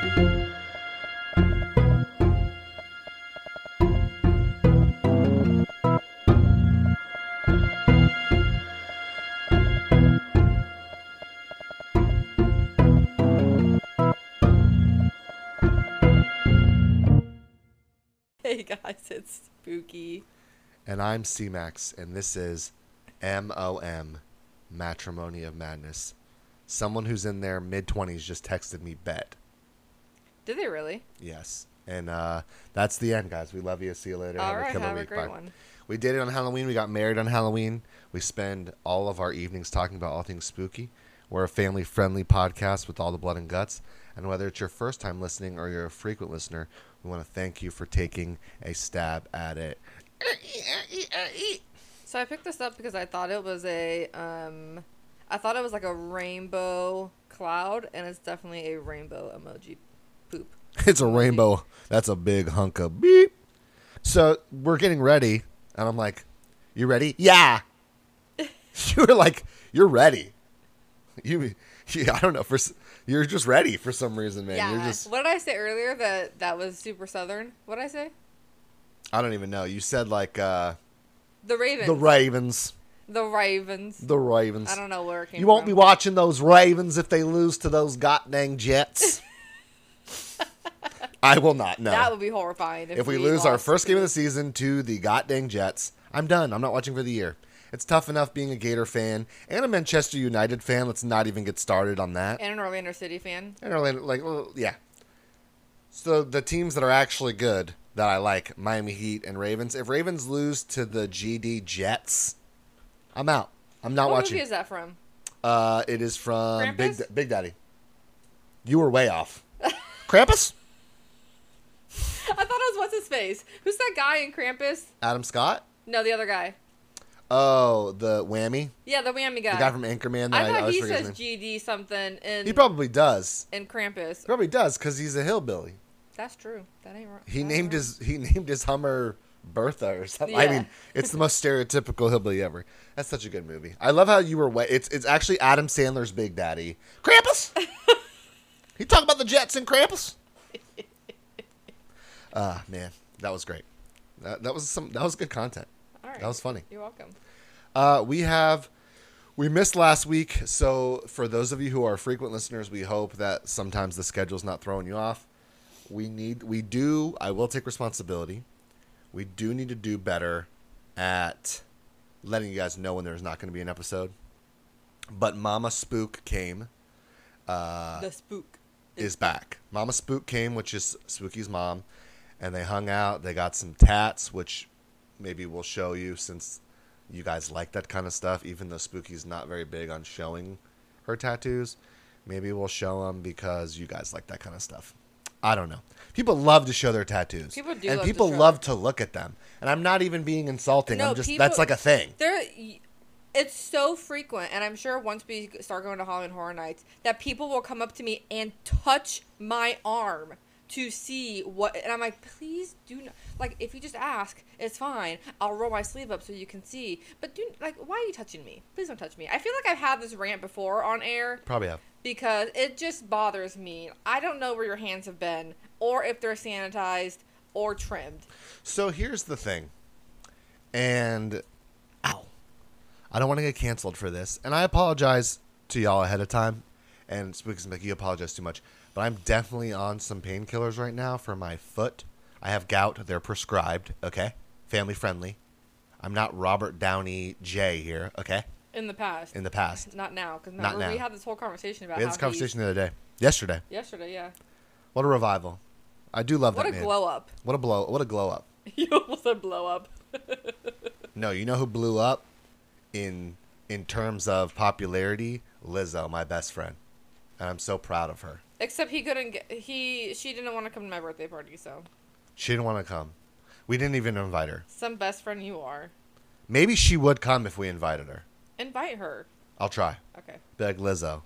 Hey guys, it's Spooky. And I'm C-Max, and this is MOM, Matrimony of Madness. Someone who's in their mid-20s just texted me bet. Did they really? Yes. And that's the end, guys. We love you. See you later. All have right, a killer have a week. great Bye. one. We did it on Halloween. We got married on Halloween. We spend all of our evenings talking about all things spooky. We're a family-friendly podcast with all the blood and guts. And whether it's your first time listening or you're a frequent listener, we want to thank you for taking a stab at it. So I picked this up because I thought it was like a rainbow cloud, and it's definitely a rainbow emoji poop. It's a rainbow. That's a big hunk of beep. So we're getting ready, and I'm like, "You ready?" Yeah. You were like, "You're ready." I don't know. You're just ready for some reason, man. Yeah. You're just. What did I say earlier that was super southern? What did I say? I don't even know. You said like The Ravens. the Ravens. The Ravens. The Ravens. I don't know where it came You won't from. be watching those Ravens if they lose to those goddamn Jets. I will not. No. That would be horrifying. If we lose our lost. first game of the season to the goddamn Jets, I'm done. I'm not watching for the year. It's tough enough being a Gator fan and a Manchester United fan. Let's not even get started on that. And an Orlando City fan. And Orlando, well, yeah. So the teams that are actually good that I like, Miami Heat and Ravens. If Ravens lose to the GD Jets, I'm out. I'm not What watching. movie is that from? It is from Krampus? Big Daddy. You were way off. Krampus? I thought it was what's his face. Who's that guy in Krampus? Adam Scott? No, the other guy. Oh, the Whammy? Yeah, the whammy guy. The guy from Anchorman. That I I thought always he forget his says name. GD something in He probably does. in Krampus. He probably does because he's a hillbilly. That's true. That ain't right. He named his Hummer Bertha or something. I Yeah. mean, it's the most stereotypical hillbilly ever. That's such a good movie. I love how you were way. It's actually Adam Sandler's Big Daddy. Krampus. He talked about the Jets and Krampus. Man, that was great. That was good content. All right. That was funny. You're welcome. We missed last week, so for those of you who are frequent listeners, we hope that sometimes the schedule's not throwing you off. I will take responsibility. We do need to do better at letting you guys know when there's not going to be an episode. But Mama Spook came. The spook Is back. Mama Spook came, which is Spooky's mom, and they hung out. They got some tats, which maybe we'll show you since you guys like that kind of stuff, even though Spooky's not very big on showing her tattoos. Maybe we'll show them because you guys like that kind of stuff. I don't know. People love to show their tattoos. People do and love people to show love to look at them. And I'm not even being insulting. No, That's like a thing. It's so frequent, and I'm sure once we start going to Halloween Horror Nights, that people will come up to me and touch my arm to see what, and I'm like, please do not, like, if you just ask, it's fine. I'll roll my sleeve up so you can see. But why are you touching me? Please don't touch me. I feel like I've had this rant before on air. Probably have. Because it just bothers me. I don't know where your hands have been, or if they're sanitized or trimmed. So here's the thing. And, ow. I don't want to get canceled for this. And I apologize to y'all ahead of time. And Spooky's like, you apologize too much. But I'm definitely on some painkillers right now for my foot. I have gout. They're prescribed. Okay? Family friendly. I'm not Robert Downey J here. Okay? In the past. In the past. Not now. Because Not now. we had this whole conversation about We had this conversation the other day. Yesterday. Yesterday, yeah. What a revival. I do love What that a man. glow up. What a glow up. You almost said blow up. No, you know who blew up in terms of popularity? Lizzo, my best friend. And I'm so proud of her. Except he couldn't she didn't want to come to my birthday party, so. She didn't want to come. We didn't even invite her. Some best friend you are. Maybe she would come if we invited her. Invite her. I'll try. Okay. Be like, Lizzo.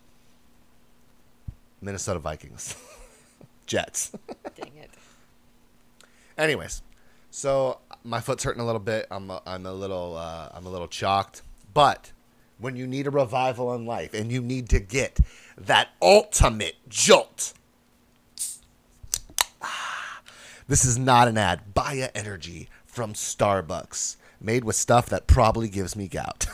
Minnesota Vikings. Jets. Dang it. Anyways, so my foot's hurting a little bit. I'm a little chalked. But when you need a revival in life and you need to get that ultimate jolt, This is not an ad. Baya Energy from Starbucks. Made with stuff that probably gives me gout.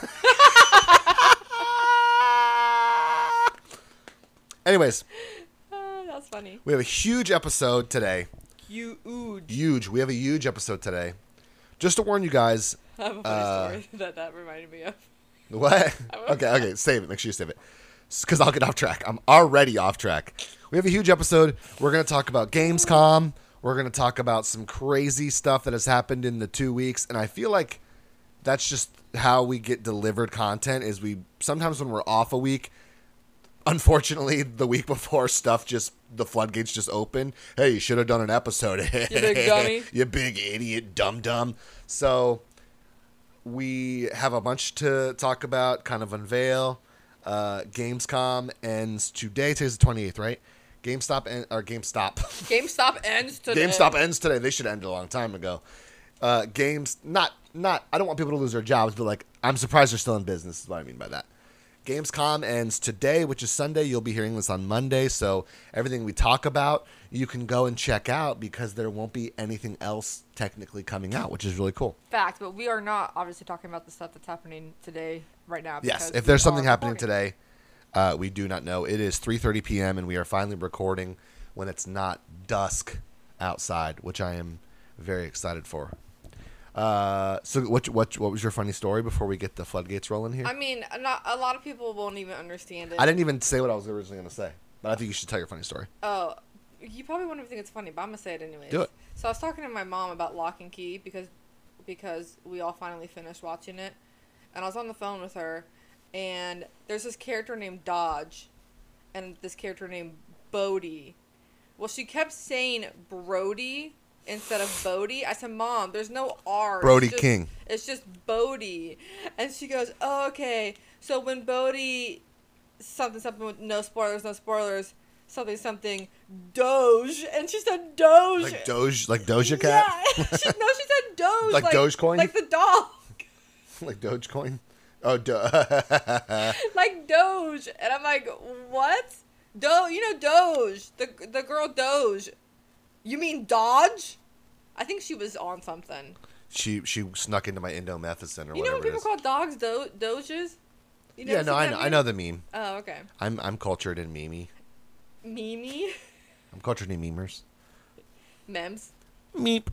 Anyways, That's funny. we have a huge episode today. Huge. We have a huge episode today. Just to warn you guys. I have a funny story that reminded me of. What? Okay. Save it. Make sure you save it. Because I'll get off track. I'm already off track. We have a huge episode. We're going to talk about Gamescom. We're going to talk about some crazy stuff that has happened in the 2 weeks. And I feel like that's just how we get delivered content is we sometimes when we're off a week, unfortunately, the week before the floodgates just open. Hey, you should have done an episode. You big dummy. You big idiot, dumb. So we have a bunch to talk about, kind of unveil. Gamescom ends today. Today's the 28th, right? GameStop ends today. GameStop ends today. They should have ended a long time ago. I don't want people to lose their jobs, but like I'm surprised they're still in business is what I mean by that. Gamescom ends today, which is Sunday. You'll be hearing this on Monday, so everything we talk about, you can go and check out because there won't be anything else technically coming out, which is really cool. Fact, but we are not obviously talking about the stuff that's happening today, right now. Yes, if there's something happening today, we do not know. It is 3:30 p.m. and we are finally recording when it's not dusk outside, which I am very excited for. So what was your funny story before we get the floodgates rolling here? I mean, not a lot of people won't even understand it. I didn't even say what I was originally going to say, but I think you should tell your funny story. Oh, you probably won't even think it's funny, but I'm gonna say it anyways. Do it. So I was talking to my mom about Lock and Key because we all finally finished watching it, and I was on the phone with her, and there's this character named Dodge, and this character named Bodie. Well, she kept saying Brody instead of Bodie. I said, Mom, there's no R. Brody King. It's just Bodie. And she goes, oh, okay. So when Bodie, something with no spoilers, something, Doge. And she said Doge. Like Doja Cat? Yeah. she said Doge. Like Dogecoin? Like the dog. Like Dogecoin? Oh, like Doge. And I'm like, what? Doge. The girl Doge. You mean Dodge? I think she was on something. She snuck into my indomethacin or whatever. You know when people call dogs Doges? Yeah, no, I know the meme. Oh, okay. I'm cultured in meme. Meme? I'm cultured in memers. Memes? Meep.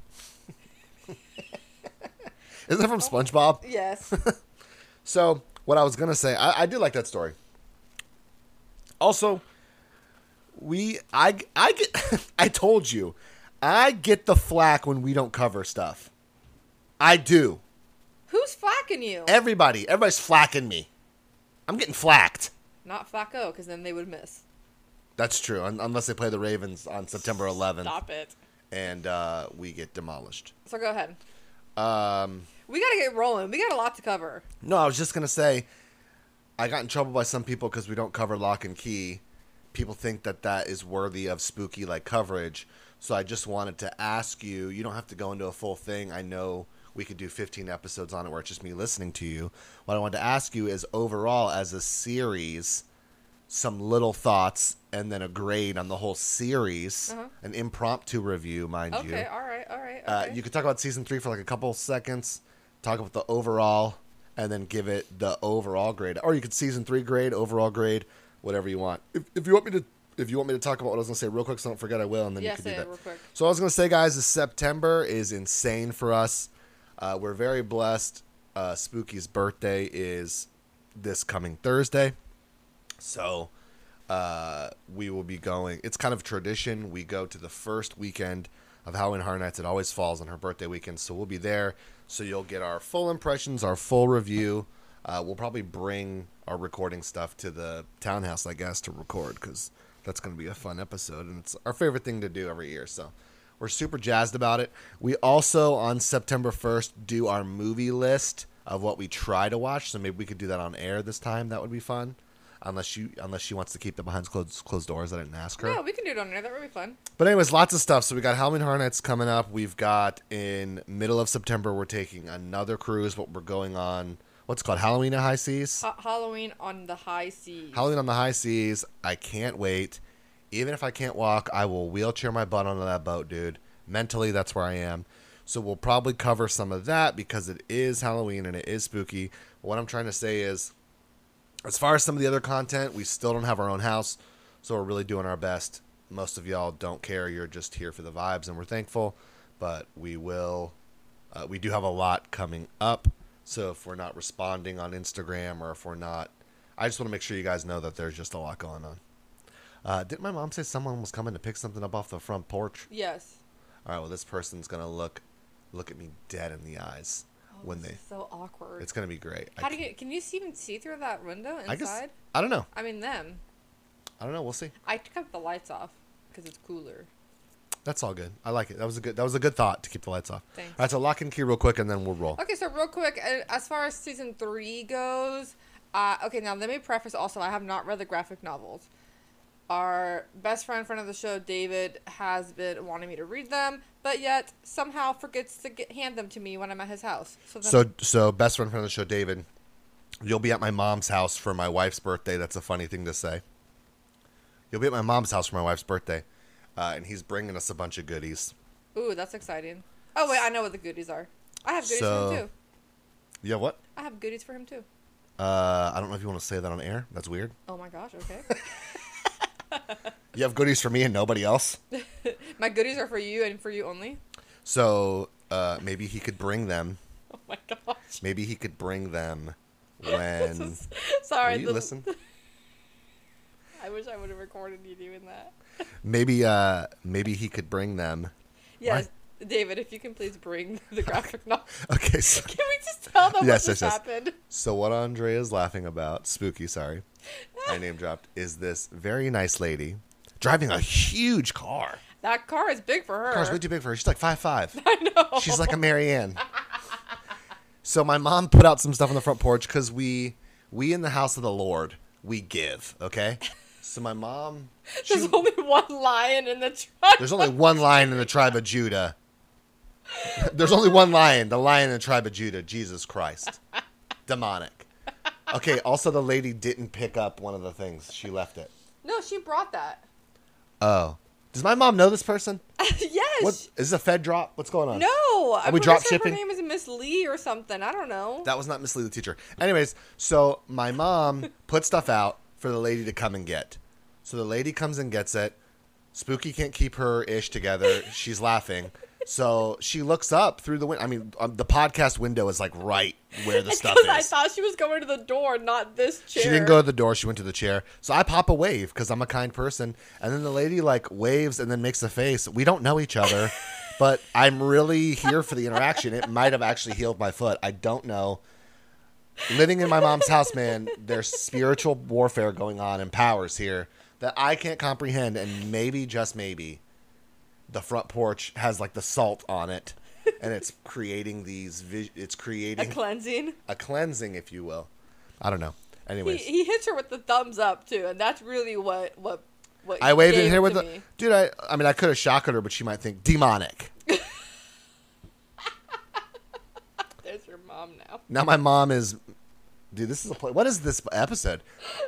Isn't that from SpongeBob? Yes. So, what I was going to say, I do like that story. Also, I get, I told you, I get the flack when we don't cover stuff. I do. Who's flacking you? Everybody's flacking me. I'm getting flacked. Not Flacco, because then they would miss. That's true, unless they play the Ravens on September 11th. Stop it. And we get demolished. So go ahead. We got to get rolling. We got a lot to cover. No, I was just going to say, I got in trouble by some people because we don't cover Lock and Key. People think that is worthy of spooky-like coverage. So I just wanted to ask you, you don't have to go into a full thing. I know we could do 15 episodes on it where it's just me listening to you. What I wanted to ask you is overall, as a series, some little thoughts and then a grade on the whole series. An impromptu review, mind you. Okay, all right. Okay. You could talk about season 3 for like a couple seconds, talk about the overall, and then give it the overall grade. Or you could season 3 grade, overall grade, whatever you want. If you want me to talk about what I was going to say real quick, so don't forget, I will, and then you can do that. Real quick. So I was going to say, guys, this September is insane for us. We're very blessed. Spooky's birthday is this coming Thursday. So we will be going. It's kind of tradition. We go to the first weekend of Halloween Horror Nights. It always falls on her birthday weekend. So we'll be there. So you'll get our full impressions, our full review. We'll probably bring our recording stuff to the townhouse, I guess, to record because that's going to be a fun episode. And it's our favorite thing to do every year. So we're super jazzed about it. We also, on September 1st, do our movie list of what we try to watch. So maybe we could do that on air this time. That would be fun. Unless she wants to keep that behind closed doors. I didn't ask her. No, we can do it on air. That would be fun. But anyways, lots of stuff. So we got Halloween Horror Nights coming up. We've got in middle of September, we're taking another cruise. What we're going on, what's it called? Halloween at High Seas? Halloween on the High Seas. Halloween on the High Seas. I can't wait. Even if I can't walk, I will wheelchair my butt onto that boat, dude. Mentally, that's where I am. So we'll probably cover some of that because it is Halloween and it is spooky. What I'm trying to say is, as far as some of the other content, we still don't have our own house, so we're really doing our best. Most of y'all don't care. You're just here for the vibes, and we're thankful. But we will. We do have a lot coming up. So if we're not responding on Instagram or if we're not, I just want to make sure you guys know that there's just a lot going on. Didn't my mom say someone was coming to pick something up off the front porch? Yes. All right. Well, this person's gonna look at me dead in the eyes when they. So awkward. It's gonna be great. How do you? Can you even see through that window inside? I guess. I don't know. I mean, them. I don't know. We'll see. I kept the lights off because it's cooler. That's all good. I like it. That was a good thought to keep the lights off. Thanks. All right, so lock and key real quick, and then we'll roll. Okay, so real quick, as far as season 3 goes, okay, now let me preface also, I have not read the graphic novels. Our best friend of the show, David, has been wanting me to read them, but yet somehow forgets to hand them to me when I'm at his house. So best friend of the show, David, you'll be at my mom's house for my wife's birthday. That's a funny thing to say. You'll be at my mom's house for my wife's birthday, and he's bringing us a bunch of goodies. Ooh, that's exciting. Oh, wait, I know what the goodies are. I have goodies for him, too. Yeah, what? I have goodies for him, too. I don't know if you want to say that on air. That's weird. Oh, my gosh, okay. You have goodies for me and nobody else? My goodies are for you and for you only. So, maybe he could bring them. Oh, my gosh. Maybe he could bring them when... Sorry. Will you listen? I wish I would have recorded you doing that. Maybe he could bring them. Yes, what? David, if you can please bring the graphic novel. Okay, so can we just tell them what just happened? So what Andrea is laughing about, spooky, sorry, I name dropped, is this very nice lady driving a huge car. That car is big for her. The car's way too big for her. She's like 5'5". I know. She's like a Marianne. So my mom put out some stuff on the front porch because we in the house of the Lord, we give, okay? So my mom... There's only one lion in the tribe. There's only one lion in the tribe of Judah. There's only one lion. The lion in the tribe of Judah. Jesus Christ. Demonic. Okay, also the lady didn't pick up one of the things. She left it. No, she brought that. Oh. Does my mom know this person? Yes. What, is this a Fed drop? What's going on? No. Are we drop shipping? Her name is Miss Lee or something. I don't know. That was not Miss Lee, the teacher. Anyways, so my mom put stuff out for the lady to come and get. So the lady comes and gets it. Spooky can't keep her ish together. She's laughing. So she looks up through the window. I mean, the podcast window is like right where the stuff is. I thought she was going to the door, not this chair. She didn't go to the door. She went to the chair. So I pop a wave because I'm a kind person. And then the lady like waves and then makes a face. We don't know each other, but I'm really here for the interaction. It might have actually healed my foot. I don't know. Living in my mom's house, man, there's spiritual warfare going on and powers here that I can't comprehend. And maybe, just maybe, the front porch has like the salt on it, and it's creating it's creating a cleansing, if you will. I don't know. Anyways, he hits her with the thumbs up too, and that's really what I waved in here with the dude. I mean, I could have shocked her, but she might think demonic. There's your mom now. Now my mom is, dude. This is what is this episode?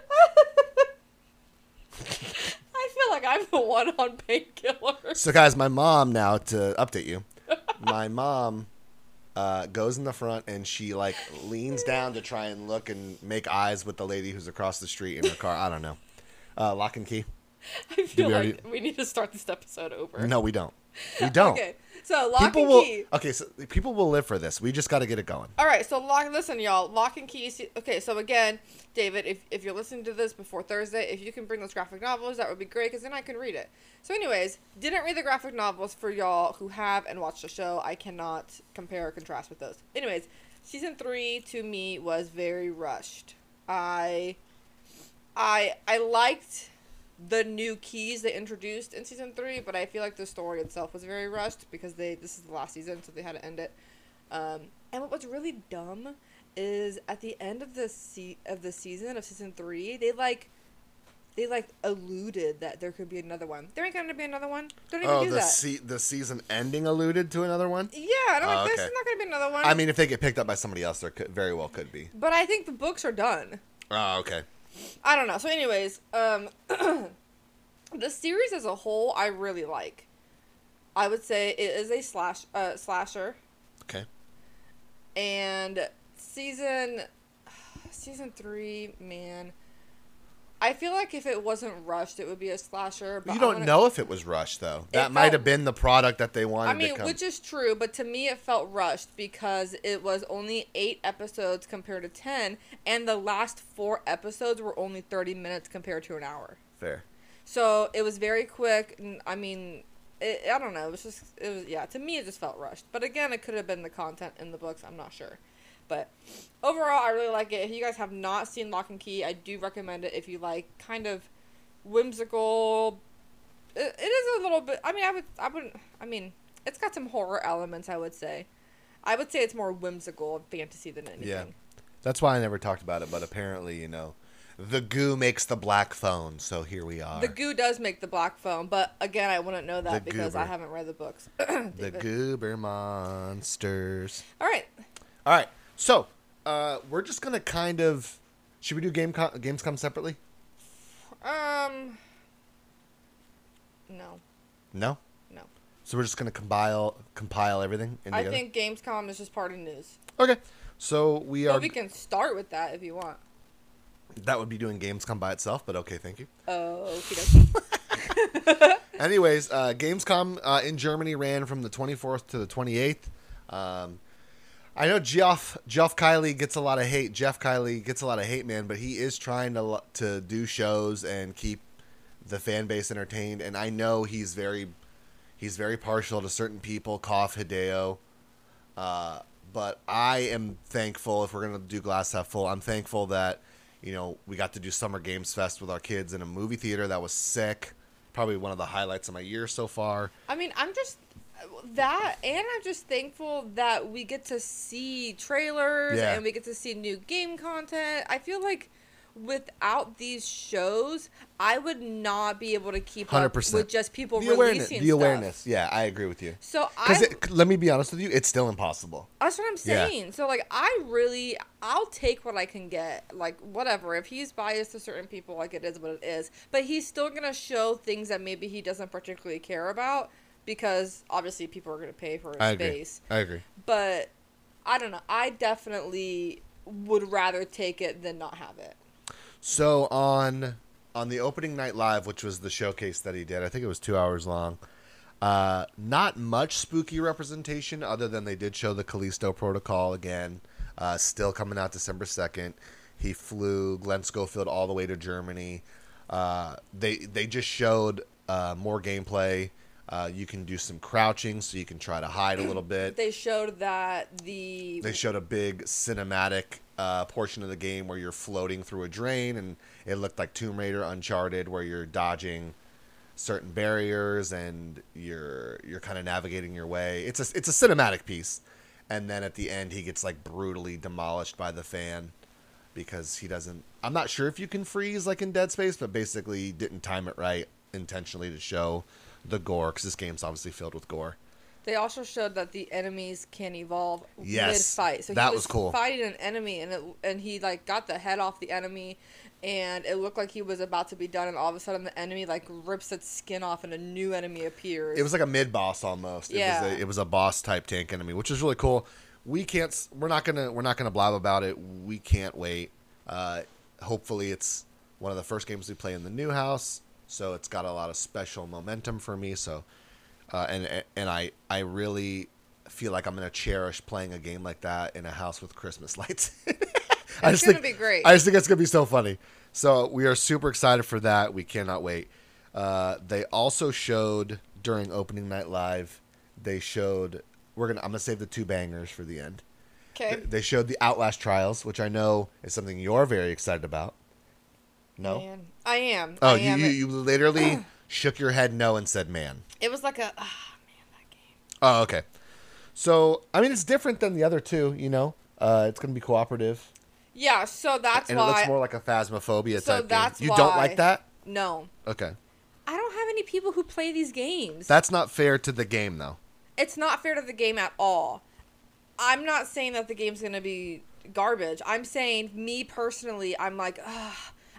I feel like I'm the one on painkillers. So, guys, my mom now, to update you, my mom goes in the front and she, like, leans down to try and look and make eyes with the lady who's across the street in her car. I don't know. Lock and key. I feel like we need to start this episode over. No, we don't. We don't. Okay, so lock and key. Okay, so people will live for this. We just got to get it going. All right, so listen, y'all. Lock and key. Okay, so again, David, if you're listening to this before Thursday, if you can bring those graphic novels, that would be great, because then I can read it. So anyways, didn't read the graphic novels for y'all who have and watched the show. I cannot compare or contrast with those. Anyways, season 3 to me was very rushed. I liked the new keys they introduced in season 3, but I feel like the story itself was very rushed because this is the last season, so they had to end it. And what was really dumb is at the end of the season 3, they alluded that there could be another one. There ain't gonna be another one. Don't even do that. The season ending alluded to another one? Yeah, and I'm like, there's not gonna be another one. I mean, if they get picked up by somebody else, there very well could be. But I think the books are done. Oh, okay. I don't know. So anyways, the series as a whole, I really like. I would say it is a slasher. Okay. And season 3, man. I feel like if it wasn't rushed, it would be a slasher. But You don't know if it was rushed, though. That might have been the product that they wanted to come. which is true, but to me it felt rushed because it was only 8 episodes compared to 10, and the last 4 episodes were only 30 minutes compared to an hour. Fair. So it was very quick. And, I mean, I don't know. To me it just felt rushed. But again, it could have been the content in the books. I'm not sure. But overall, I really like it. If you guys have not seen Lock and Key, I do recommend it if you like kind of whimsical. It is a little bit. I mean, it's got some horror elements, I would say. I would say it's more whimsical and fantasy than anything. Yeah. That's why I never talked about it, but apparently, the goo makes the black phone, so here we are. The goo does make the black phone, but again, I wouldn't know that because goober. I haven't read the books. The goober monsters. All right. So, we're just going to kind of... Should we do Gamescom separately? No. No? No. So we're just going to compile everything I think Gamescom is just part of news. Okay. So we are... Well, we can start with that if you want. That would be doing Gamescom by itself, but okay, thank you. Oh, okie dokie. Anyways, Gamescom in Germany ran from the 24th to the 28th. I know Jeff Kiley gets a lot of hate. Jeff Kiley gets a lot of hate, man, but he is trying to do shows and keep the fan base entertained. And I know he's very partial to certain people. Cough Hideo. But I am thankful if we're gonna do Glass Half Full. I'm thankful that we got to do Summer Games Fest with our kids in a movie theater. That was sick. Probably one of the highlights of my year so far. I mean, I'm just thankful that we get to see trailers and we get to see new game content. I feel like without these shows, I would not be able to keep 100%. up with just people releasing stuff. The awareness. Yeah, I agree with you. So let me be honest with you, it's still impossible. That's what I'm saying. Yeah. So like, I'll take what I can get. Like, whatever. If he's biased to certain people, like, it is what it is. But he's still gonna show things that maybe he doesn't particularly care about. Because, obviously, people are going to pay for his space. I agree. But, I don't know. I definitely would rather take it than not have it. So, on the opening night live, which was the showcase that he did, I think it was 2 hours long, not much spooky representation other than they did show the Callisto Protocol again, still coming out December 2nd. He flew Glenn Schofield all the way to Germany. They just showed more gameplay. You can do some crouching, so you can try to hide a little bit. They showed They showed a big cinematic portion of the game where you're floating through a drain, and it looked like Tomb Raider Uncharted, where you're dodging certain barriers and you're kind of navigating your way. It's a cinematic piece, and then at the end he gets like brutally demolished by the fan because he doesn't. I'm not sure if you can freeze like in Dead Space, but basically he didn't time it right intentionally to show the gore, because this game's obviously filled with gore. They also showed that the enemies can evolve mid-fight. So that was cool. Fighting an enemy, and he like got the head off the enemy, and it looked like he was about to be done, and all of a sudden the enemy like rips its skin off, and a new enemy appears. It was like a mid-boss almost. Yeah. It was a boss type tank enemy, which is really cool. We're not gonna blab about it. We can't wait. Hopefully it's one of the first games we play in the new house. So it's got a lot of special momentum for me. So, and I really feel like I'm gonna cherish playing a game like that in a house with Christmas lights. It's gonna be great. I just think it's gonna be so funny. So we are super excited for that. We cannot wait. They also showed during opening night live. They showed I'm gonna save the 2 bangers for the end. Okay. They showed the Outlast Trials, which I know is something you're very excited about. No? Man, I am. Oh, I am. you literally shook your head no and said man. It was like man, that game. Oh, okay. So, I mean, it's different than the other 2, It's going to be cooperative. Yeah, so that's and why. And it looks more like a Phasmophobia type that's game. You why, don't like that? No. Okay. I don't have any people who play these games. That's not fair to the game, though. It's not fair to the game at all. I'm not saying that the game's going to be garbage. I'm saying, me personally, I'm like,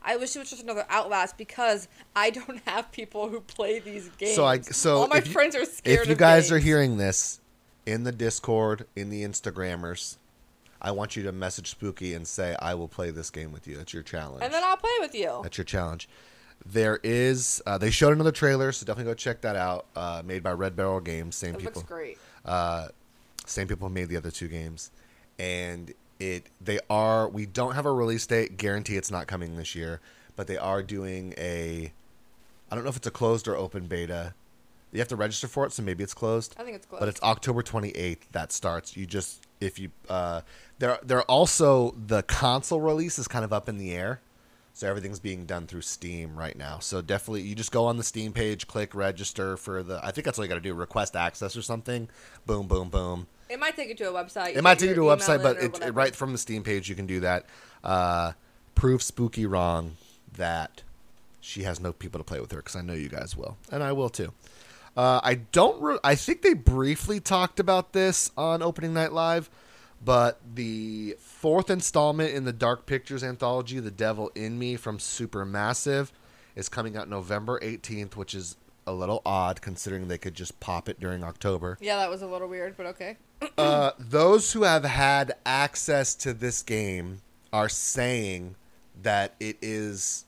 I wish it was just another Outlast because I don't have people who play these games. So all my if you- friends are scared. If you of guys games. are hearing this in the Discord, in the Instagrammers, I want you to message Spooky and say, I will play this game with you. That's your challenge. and then I'll play with you. That's your challenge. There is, they showed another trailer, so definitely go check that out. Made by Red Barrel Games, same It people. looks great. Same people who made the other two games. And we don't have a release date, guarantee it's not coming this year, but they are doing I don't know if it's a closed or open beta. You have to register for it, so maybe it's closed. I think it's close. But it's October 28th that starts. They're also, the console release is kind of up in the air. So everything's being done through Steam right now. So definitely, you just go on the Steam page, click register for I think that's all you got to do, request access or something. Boom, boom, boom. It might take you to a website. It might take you to a email website, but or whatever. right from the Steam page, you can do that. Prove Spooky wrong that she has no people to play with her, because I know you guys will, and I will too. I think they briefly talked about this on Opening Night Live, but the 4th installment in the Dark Pictures anthology, The Devil in Me from Supermassive, is coming out November 18th, which is a little odd considering they could just pop it during October. Yeah, that was a little weird, but okay. Those who have had access to this game are saying that it is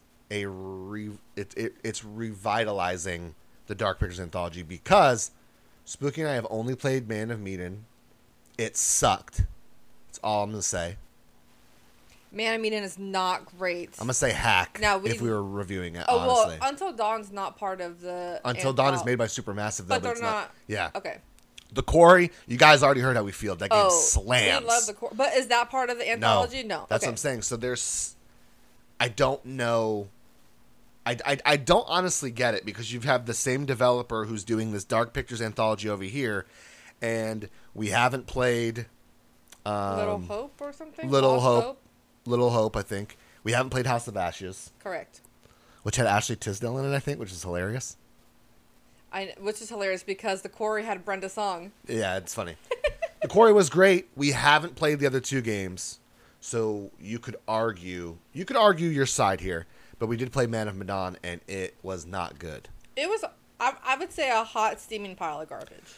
it's revitalizing the Dark Pictures anthology, because Spooky and I have only played Man of Medan. It sucked. That's all I'm gonna say. Man of Medan is not great. I'm gonna say hack Now, if we were reviewing it. Oh, honestly, well, Until Dawn's not part of the... Until Dawn is made by Supermassive, though, But they're it's not... Yeah. Okay. The Quarry, you guys already heard how we feel. That game slams. We love the core. But is that part of the anthology? No. That's okay. what I'm saying. So there's... I don't know... I don't honestly get it, because you have the same developer who's doing this Dark Pictures anthology over here, and we haven't played... Little Hope or something? Little Lost Hope. Little Hope, I think. We haven't played House of Ashes, Correct. which had Ashley Tisdale in it, I think, which is hilarious. Which is hilarious because the Quarry had Brenda Song. Yeah, it's funny. The Quarry was great. We haven't played the other two games, so you could argue your side here. But we did play Man of Medan, and it was not good. It was, I would say, a hot, steaming pile of garbage.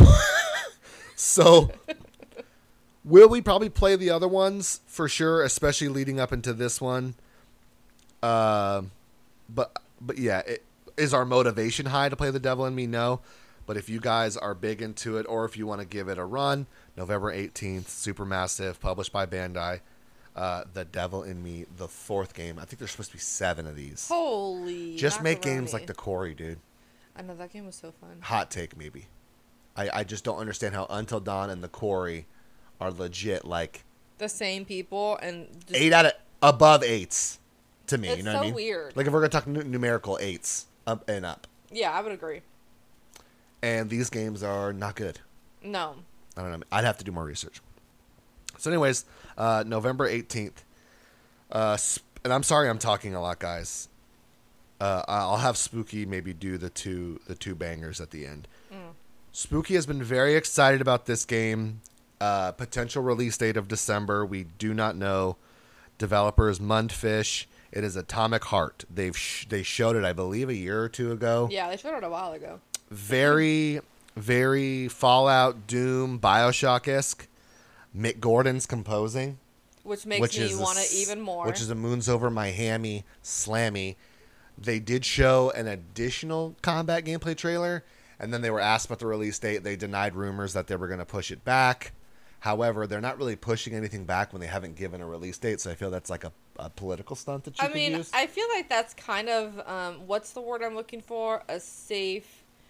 So will we probably play the other ones for sure, especially leading up into this one? But yeah, is our motivation high to play The Devil in Me? No. But if you guys are big into it, or if you want to give it a run, November 18th, Supermassive, published by Bandai. The Devil in Me, the 4th game. I think there's supposed to be 7 of these. Holy Just make macaroni. games like The Quarry, dude. I know, that game was so fun. Hot take, maybe. I just don't understand how Until Dawn and The Quarry are legit, like... The same people and... Just, 8 out of... above 8s to me, it's you know so what I mean? weird. Like, if we're going to talk numerical 8s, up and up. Yeah, I would agree. And these games are not good. No. I don't know. I'd have to do more research. So anyways, November 18th. And I'm sorry I'm talking a lot, guys. I'll have Spooky maybe do the two bangers at the end. Spooky has been very excited about this game. Potential release date of December. We do not know. Developer is Mundfish. It is Atomic Heart. They showed it, I believe, a year or two ago. Yeah, they showed it a while ago. Very, very Fallout, Doom, Bioshock-esque. Mick Gordon's composing. Which makes me want it even more. Which is a Moons Over Miami slammy. They did show an additional combat gameplay trailer, and then they were asked about the release date. They denied rumors that they were going to push it back. However, they're not really pushing anything back when they haven't given a release date, so I feel that's like a political stunt that you could use. I feel like that's kind of, what's the word I'm looking for? It's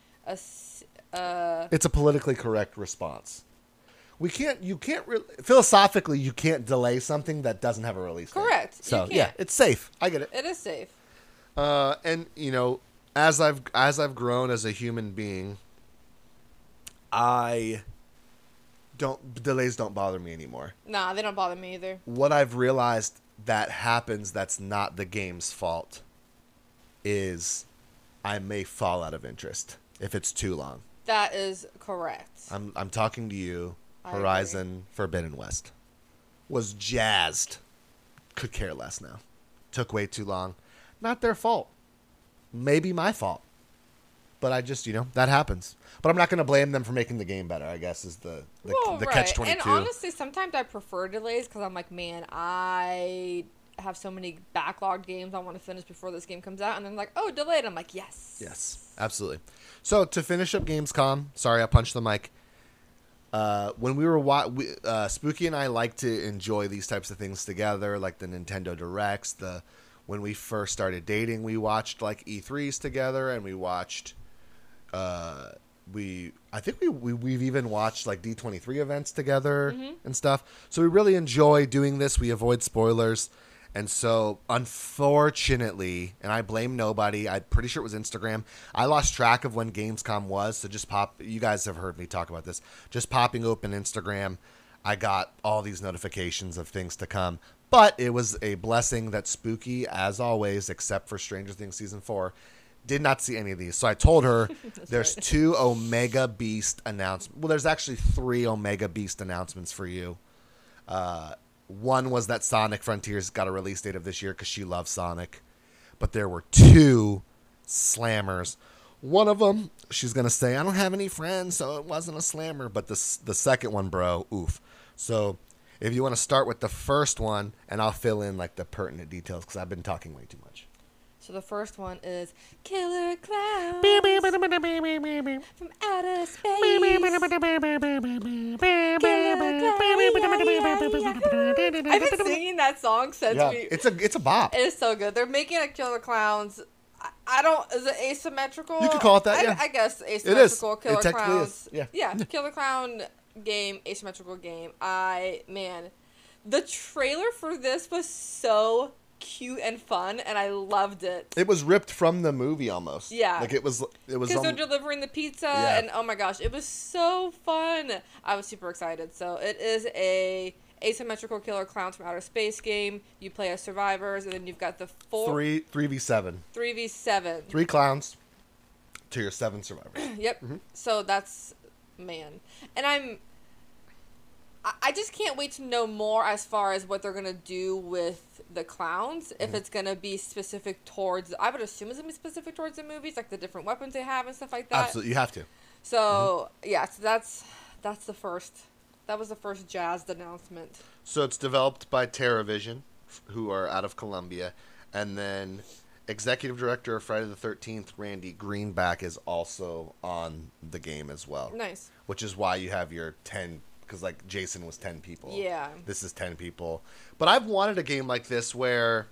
a politically correct response. Philosophically, you can't delay something that doesn't have a release date. Correct. So, yeah, it's safe. I get it. It is safe. And, you know, as I've grown as a human being, delays don't bother me anymore. Nah, they don't bother me either. What I've realized that happens that's not the game's fault is I may fall out of interest if it's too long. That is correct. I'm talking to you. I Horizon Forbidden West was jazzed. Could care less now. took way too long. Not their fault. Maybe my fault. But I just, that happens. But I'm not going to blame them for making the game better, I guess, is the catch-22. And honestly, sometimes I prefer delays because I'm like, man, I have so many backlogged games I want to finish before this game comes out. And then like, oh, delayed. I'm like, yes. Yes, absolutely. So to finish up Gamescom, sorry, I punched the mic. When we were Spooky and I like to enjoy these types of things together, like the Nintendo Directs. When we first started dating, we watched like E3s together, and we watched. I think we've even watched like D23 events together and stuff. So we really enjoy doing this. We avoid spoilers. And so, unfortunately, and I blame nobody, I'm pretty sure it was Instagram, I lost track of when Gamescom was, so you guys have heard me talk about this, just popping open Instagram, I got all these notifications of things to come. But it was a blessing that Spooky, as always, except for Stranger Things Season 4, did not see any of these. So I told her there's 2 Omega Beast announcements. Well, there's actually 3 Omega Beast announcements for you. One was that Sonic Frontiers got a release date of this year because she loves Sonic. But there were 2 slammers. One of them, she's going to say, I don't have any friends, so it wasn't a slammer. But the second one, bro, oof. So if you want to start with the first one, and I'll fill in like the pertinent details because I've been talking way too much. So the first one is Killer Clowns from outer space. I've been singing that song since it's a bop. It is so good. They're making a Killer Clowns. I don't. Is it asymmetrical? You could call it that. Yeah, I guess asymmetrical Killer Clowns. Is. Yeah, Killer Clown game, asymmetrical game. The trailer for this was so cute and fun, and I loved it. It was ripped from the movie almost. Yeah, like it was because they're delivering the pizza, and oh my gosh, it was so fun. I was super excited. So it is a asymmetrical Killer Clowns from outer space game. You play as survivors, and then you've got the 3v7 3 clowns to your 7 survivors. Yep. So that's, man, and I just can't wait to know more as far as what they're going to do with the clowns. If it's going to be specific towards, I would assume it's going to be specific towards the movies, like the different weapons they have and stuff like that. Absolutely, you have to. So, yeah, so that's the first, that was the first jazzed announcement. So it's developed by TerraVision, who are out of Colombia, and then executive director of Friday the 13th, Randy Greenback, is also on the game as well. Nice. Which is why you have your 10... Because, like, Jason was 10 people. Yeah. This is 10 people. But I've wanted a game like this where,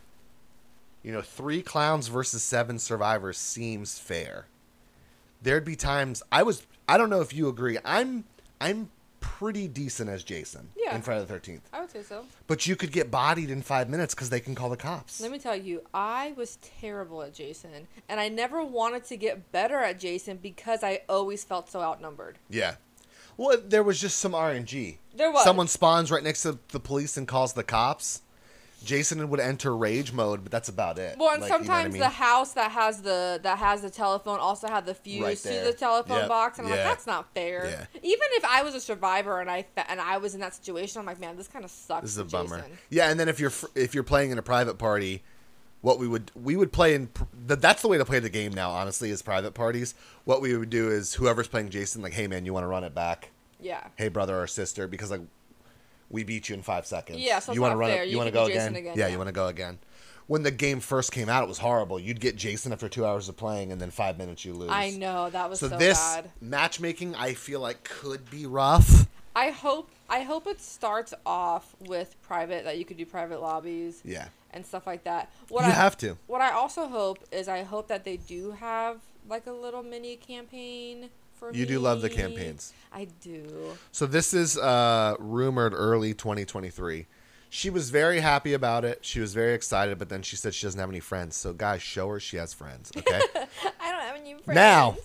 3 clowns versus 7 survivors seems fair. There'd be times... I don't know if you agree. I'm pretty decent as Jason in Friday the 13th. I would say so. But you could get bodied in 5 minutes because they can call the cops. Let me tell you, I was terrible at Jason. And I never wanted to get better at Jason because I always felt so outnumbered. Yeah. Well, there was just some RNG. There was. Someone spawns right next to the police and calls the cops. Jason would enter rage mode, but that's about it. Well, and sometimes the house that has the telephone also had the fuse to the telephone box, and I'm like, that's not fair. Yeah. Even if I was a survivor and I was in that situation, I'm like, man, this kind of sucks. This is a bummer. Yeah, and then if you're playing in a private party, what we would play in that's the way to play the game now, honestly, is private parties. What we would do is whoever's playing Jason, like, hey man, you want to run it back? Yeah. Hey brother or sister, because like we beat you in 5 seconds. Yeah, so you want to run it? You want to go again? Yeah, you want to go again. When the game first came out, it was horrible. You'd get Jason after 2 hours of playing, and then 5 minutes you lose. I know, that was so this bad. Matchmaking, I feel like could be rough. I hope it starts off with private, that you could do private lobbies. Yeah. And stuff like that. You have to. What I also hope is that they do have like a little mini campaign for me. You do love the campaigns. I do. So this is rumored early 2023. She was very happy about it. She was very excited, but then she said she doesn't have any friends. So guys, show her she has friends, okay? I don't have any friends. Now,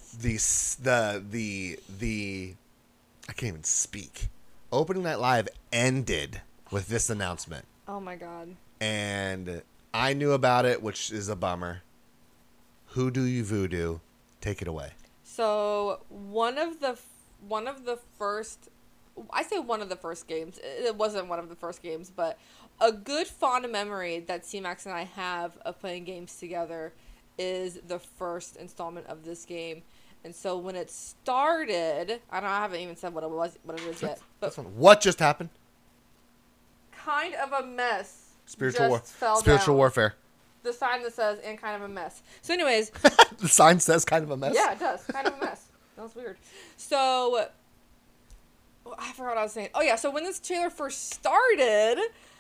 the I can't even speak. Opening Night Live ended with this announcement. Oh my god. And I knew about it, which is a bummer. Who do you voodoo? Take it away. So one of the first, I say one of the first games. It wasn't one of the first games, but a good fond memory that C-Max and I have of playing games together is the first installment of this game. And so when it started, I haven't even said what it is yet. But what just happened? Kind of a mess. Spiritual Down. warfare. The sign that says, and kind of a mess. So anyways. The sign says kind of a mess? Yeah, it does. Kind of a mess. That was weird. So, I forgot what I was saying. Oh, yeah. So when this trailer first started,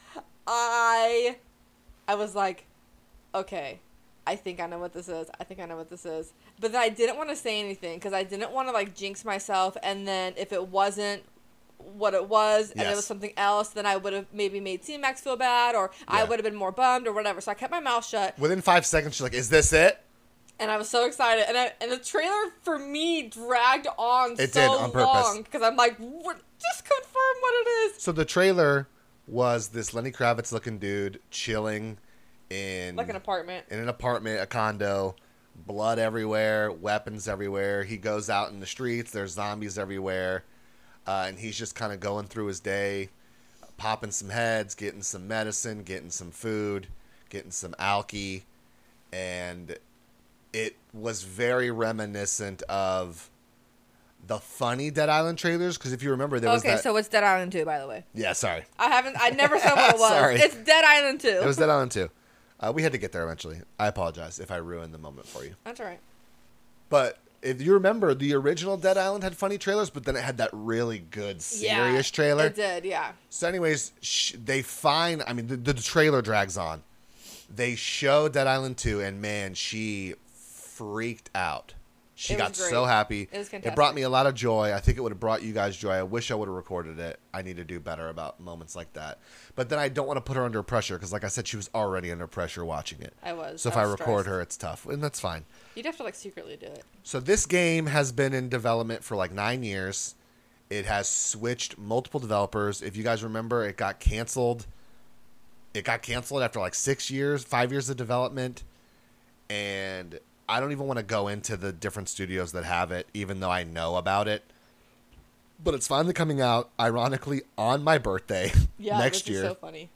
I was like, okay, I think I know what this is. But then I didn't want to say anything because I didn't want to, like, jinx myself. And then if it wasn't what it was and it was something else, then I would have maybe made C-Max feel bad or I would have been more bummed or whatever. So I kept my mouth shut. Within 5 seconds, she's like, is this it? And I was so excited. And the trailer for me dragged on it did, on purpose. Long because I'm like, just confirm what it is. So the trailer was this Lenny Kravitz looking dude chilling in like an apartment. In an apartment, a condo, blood everywhere, weapons everywhere. He goes out in the streets, there's zombies everywhere. And he's just kind of going through his day, popping some heads, getting some medicine, getting some food, getting some alky. And it was very reminiscent of the funny Dead Island trailers. Because if you remember, there was that... Okay, so it's Dead Island 2, by the way. Yeah, sorry. I never said what it was. Sorry. It's Dead Island 2. It was Dead Island 2. We had to get there eventually. I apologize if I ruined the moment for you. That's all right. But... if you remember, the original Dead Island had funny trailers, but then it had that really good, serious trailer. It did, yeah. So anyways, they find... I mean, the trailer drags on. They show Dead Island 2, and man, she freaked out. She got so happy. It was fantastic. It brought me a lot of joy. I think it would have brought you guys joy. I wish I would have recorded it. I need to do better about moments like that. But then I don't want to put her under pressure, because like I said, she was already under pressure watching it. I was. So if I record her, it's tough, and that's fine. You'd have to like secretly do it. So this game has been in development for like 9 years. It has switched multiple developers. If you guys remember, it got canceled. It got canceled after like 5 years of development. And I don't even want to go into the different studios that have it, even though I know about it. But it's finally coming out, ironically, on my birthday next year. Yeah, so funny.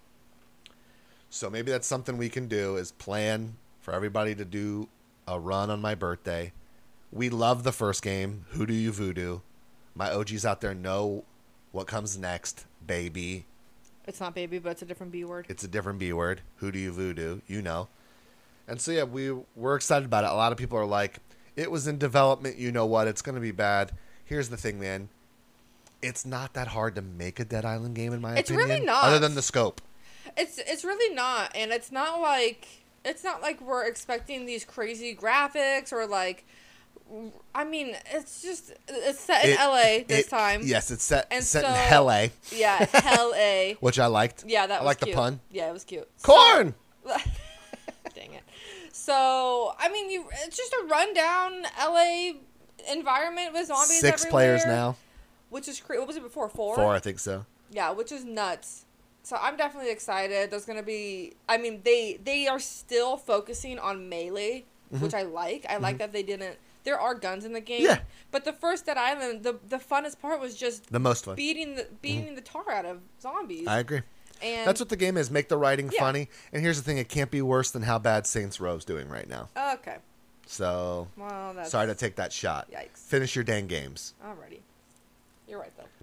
So maybe that's something we can do, is plan for everybody to do a run on my birthday. We love the first game, Hoodoo You Voodoo. My OGs out there know what comes next, baby. It's not baby, but it's a different B word. It's a different B word, Hoodoo You Voodoo, you know. And so yeah, we're excited about it. A lot of people are like, it was in development, you know what, it's going to be bad. Here's the thing, man. It's not that hard to make a Dead Island game, in my opinion. It's really not. Other than the scope. It's really not, and it's not like we're expecting these crazy graphics or like. I mean, it's set in LA this time. Yes, it's set in LA. Yeah, LA. Which I liked. Yeah, that was liked cute. the pun. Yeah, it was cute. Corn! So, dang it. So, I mean, it's just a rundown LA environment with zombies 6 everywhere. players now. Which is crazy. What was it before? 4? 4, I think so. Yeah, which is nuts. So I'm definitely excited. There's going to be... I mean, they are still focusing on melee, which I like. I like that they didn't... There are guns in the game. Yeah. But the first Dead Island, the funnest part was just... the most fun. Beating the tar out of zombies. I agree. And that's what the game is. Make the writing funny. And here's the thing. It can't be worse than how bad Saints Row's doing right now. Okay. So... well, that's... sorry to take that shot. Yikes. Finish your dang games. Alrighty. You're right, though.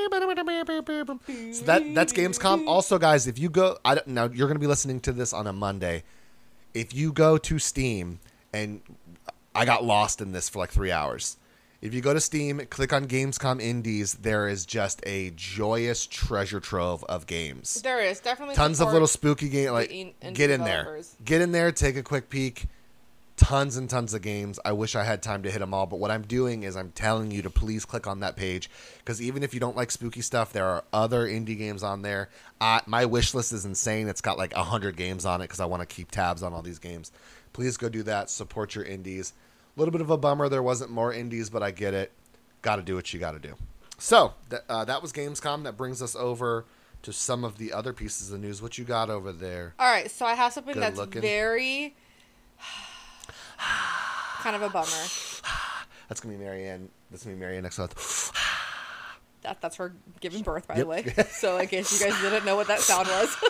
So that's Gamescom. Also, guys, if you go... now, you're going to be listening to this on a Monday. If you go to Steam, and I got lost in this for like 3 hours. If you go to Steam, click on Gamescom Indies, there is just a joyous treasure trove of games. There is. Definitely tons of little spooky games. Like, get in there. Get in there, take a quick peek. Tons and tons of games. I wish I had time to hit them all, but what I'm doing is I'm telling you to please click on that page, because even if you don't like spooky stuff, there are other indie games on there. My wish list is insane. It's got like 100 games on it because I want to keep tabs on all these games. Please go do that. Support your indies. A little bit of a bummer there wasn't more indies, but I get it. Got to do what you got to do. So that was Gamescom. That brings us over to some of the other pieces of news. What you got over there? All right, so I have something Good that's looking. very kind of a bummer. That's gonna be Marianne. That's gonna be Marianne next month. That's her giving birth, by the way. So in case you guys didn't know what that sound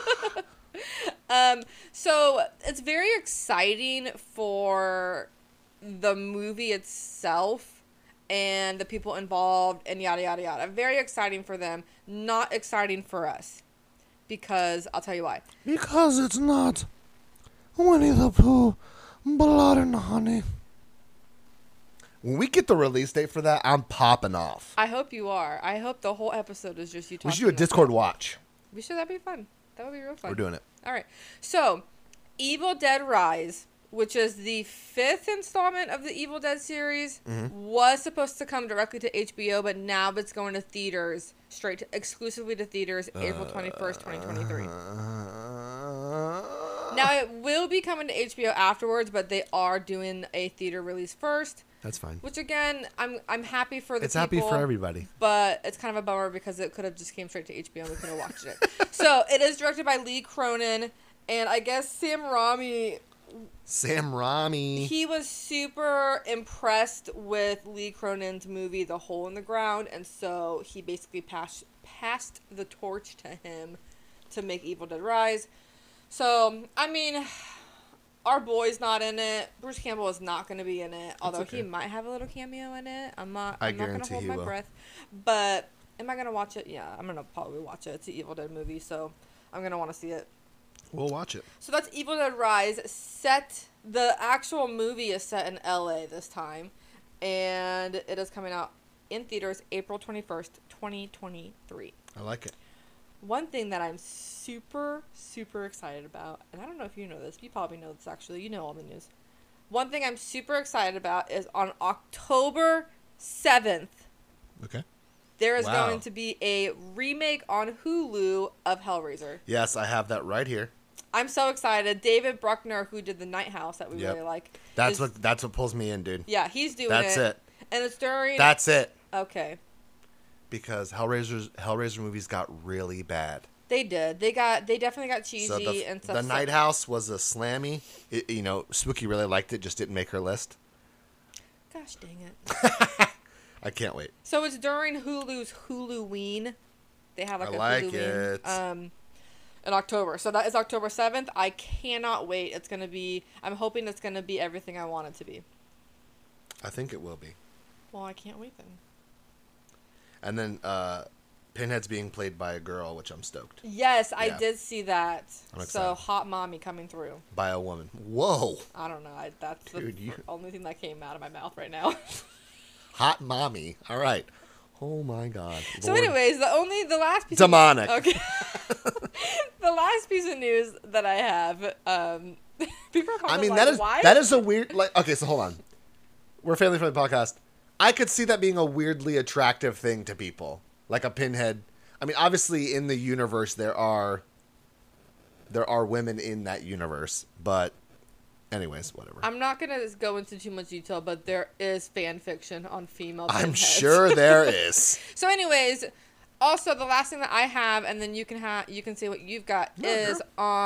was. So it's very exciting for the movie itself and the people involved and yada, yada, yada. Very exciting for them. Not exciting for us. Because I'll tell you why. Because it's not Winnie the Pooh, Blood and Honey. When we get the release date for that, I'm popping off. I hope you are. I hope the whole episode is just you talking. We should do a Discord watch. We should. That'd be fun. That would be real fun. We're doing it. All right. So, Evil Dead Rise, which is the 5th installment of the Evil Dead series, was supposed to come directly to HBO, but now it's going to theaters, exclusively to theaters, April 21st, 2023. Now, it will be coming to HBO afterwards, but they are doing a theater release first. That's fine. Which, again, I'm happy for the people. It's happy for everybody. But it's kind of a bummer because it could have just came straight to HBO and we could have watched it. So, it is directed by Lee Cronin, and I guess Sam Raimi, he was super impressed with Lee Cronin's movie The Hole in the Ground, and so he basically passed the torch to him to make Evil Dead Rise. So, I mean, our boy's not in it. Bruce Campbell is not going to be in it, although he might have a little cameo in it. I'm not going to hold my breath. But am I going to watch it? Yeah, I'm going to probably watch it. It's an Evil Dead movie, so I'm going to want to see it. We'll watch it. So that's Evil Dead Rise. The actual movie is set in LA this time. And it is coming out in theaters April 21st, 2023. I like it. One thing that I'm super, super excited about, and I don't know if you know this, you probably know this actually, you know all the news. One thing I'm super excited about is on October 7th. Okay. There is going to be a remake on Hulu of Hellraiser. Yes, I have that right here. I'm so excited. David Bruckner, who did The Night House that we really like. That's what pulls me in, dude. Yeah, he's doing That's it. And it's during... That's it. Okay. Because Hellraiser movies got really bad. They did. They definitely got cheesy and stuff. The Night House was a slammy. Spooky really liked it, just didn't make her list. Gosh dang it. I can't wait. So it's during Hulu's Huluween. They have like a Huluween in October. So that is October 7th. I cannot wait. I'm hoping it's going to be everything I want it to be. I think it will be. Well, I can't wait then. And then Pinhead's being played by a girl, which I'm stoked. Yes, I did see that. I'm excited. So hot mommy coming through. By a woman. Whoa. I don't know. That's the only thing that came out of my mouth right now. Hot mommy. All right. Oh my God. So, anyways, the last piece. Demonic. Okay. The last piece of news that I have. People are probably that is a weird. Okay, so hold on. We're a family-friendly podcast. I could see that being a weirdly attractive thing to people, like a Pinhead. I mean, obviously, in the universe, there are women in that universe, but. Anyways, whatever. I'm not going to go into too much detail, but there is fan fiction on female Pinheads. I'm sure there is. So anyways, also the last thing that I have, and then you can say what you've got, there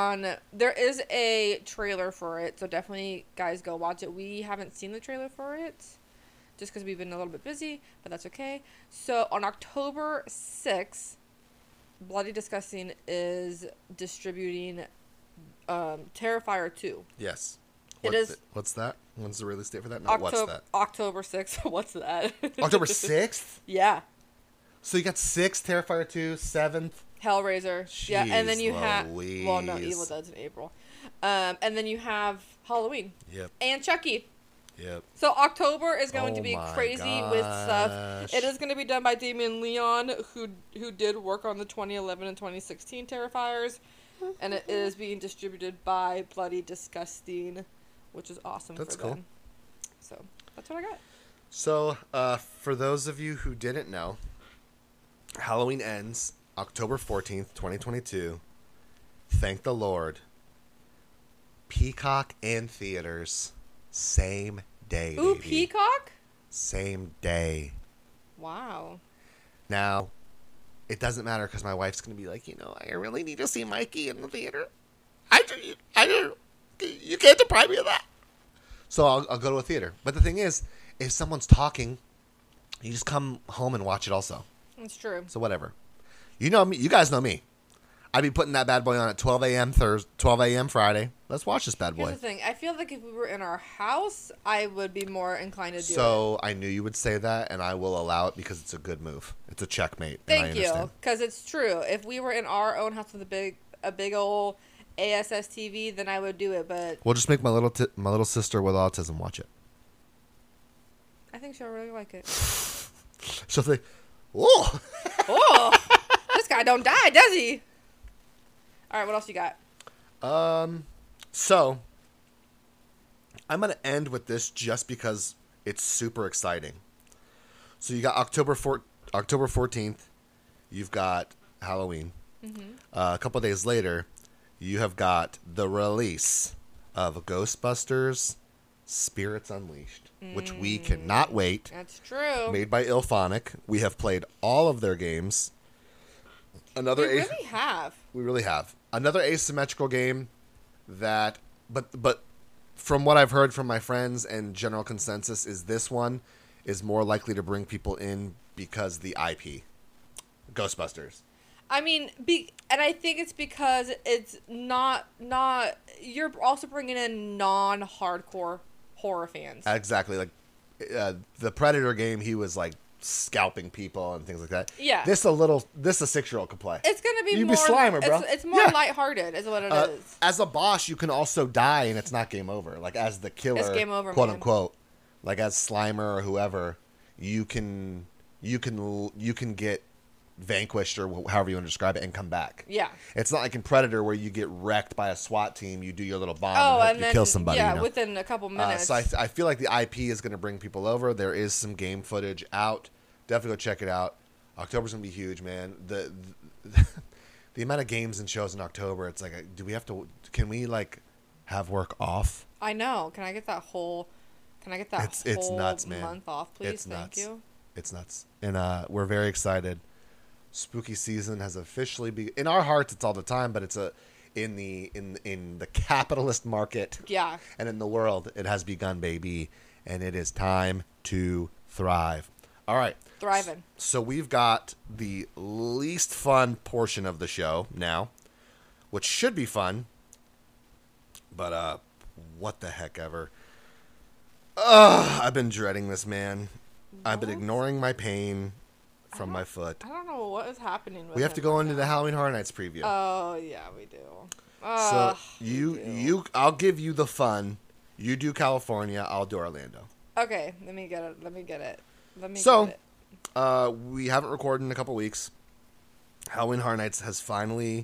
is a trailer for it, so definitely, guys, go watch it. We haven't seen the trailer for it, just because we've been a little bit busy, but that's okay. So on October 6th, Bloody Disgusting is distributing Terrifier 2. Yes. What's that? When's the release date for that? No, what's that? October 6th. What's that? October 6th? Yeah. So you got 6th, Terrifier 2, 7th. Hellraiser. Jeez, yeah, and then you have... Louise. Well, no, Evil Dead's in April. And then you have Halloween. Yep. And Chucky. Yep. So October is going to be crazy with stuff. It is going to be done by Damien Leon, who did work on the 2011 and 2016 Terrifiers. And it is being distributed by Bloody Disgusting, which is awesome for them. That's cool. So, that's what I got. So, for those of you who didn't know, Halloween ends October 14th, 2022. Thank the Lord. Peacock and theaters. Same day, Ooh, baby. Peacock? Same day. Wow. Now, it doesn't matter because my wife's going to be like, I really need to see Mikey in the theater. You can't deprive me of that. So I'll go to a theater. But the thing is, if someone's talking, you just come home and watch it also. It's true. So whatever. You know me. You guys know me. I'd be putting that bad boy on at 12 a.m. Thursday, 12 a.m. Friday. Let's watch this bad Here's boy. the thing. I feel like if we were in our house, I would be more inclined to do it. So I knew you would say that, and I will allow it because it's a good move. It's a checkmate. And I Thank you, understand. because it's true. If we were in our own house with a big old ASS TV, then I would do it. But We'll just make my little sister with autism watch it. I think she'll really like it. She'll say, "Oh, Oh, this guy don't die, does he? All right, what else you got? So I'm gonna end with this just because it's super exciting. So you got October 14th. You've got Halloween. A couple days later, you have got the release of Ghostbusters Spirits Unleashed, which we cannot wait. That's true. Made by Ilphonic. We have played all of their games. We really have. We really have. Another asymmetrical game that, but from what I've heard from my friends and general consensus is this one is more likely to bring people in because the IP. Ghostbusters. I mean, and I think it's because it's not. You're also bringing in non-hardcore horror fans. Exactly. Like the Predator game, he was like scalping people and things like that. Yeah. This a 6-year-old could play. It's gonna be You'd more be Slimer, bro. It's more Yeah. lighthearted, is what it is. As a boss, you can also die and it's not game over. Like as the killer, It's game over, quote man. unquote. Like as Slimer or whoever, you can get vanquished or however you want to describe it and come back. Yeah. It's not like in Predator where you get wrecked by a SWAT team. You do your little bomb Oh, and and hope then you kill somebody. yeah, you know? within a couple minutes. So I feel like the IP is going to bring people over. There is some game footage out. Definitely go check it out. October's going to be huge, man. The amount of games and shows in October, it's like, can we like have work off? I know. Can I get that whole? It's nuts, man. Month off, please? It's Thank nuts. you. It's nuts. And we're very excited. Spooky season has officially begun. In our hearts, it's all the time, but it's in the capitalist market. Yeah. And in the world, it has begun, baby. And it is time to thrive. All right. Thriving. So we've got the least fun portion of the show now, which should be fun. But what the heck ever. I've been dreading this, man. I've been What? ignoring my pain from my foot. I don't know what is happening with We have to him go right into the now. Halloween Horror Nights preview. Oh yeah, we do. So We do. I'll give you the fun. You do California. I'll do Orlando. Okay, let me get it. So, get it. We haven't recorded in a couple weeks. Halloween Horror Nights has finally,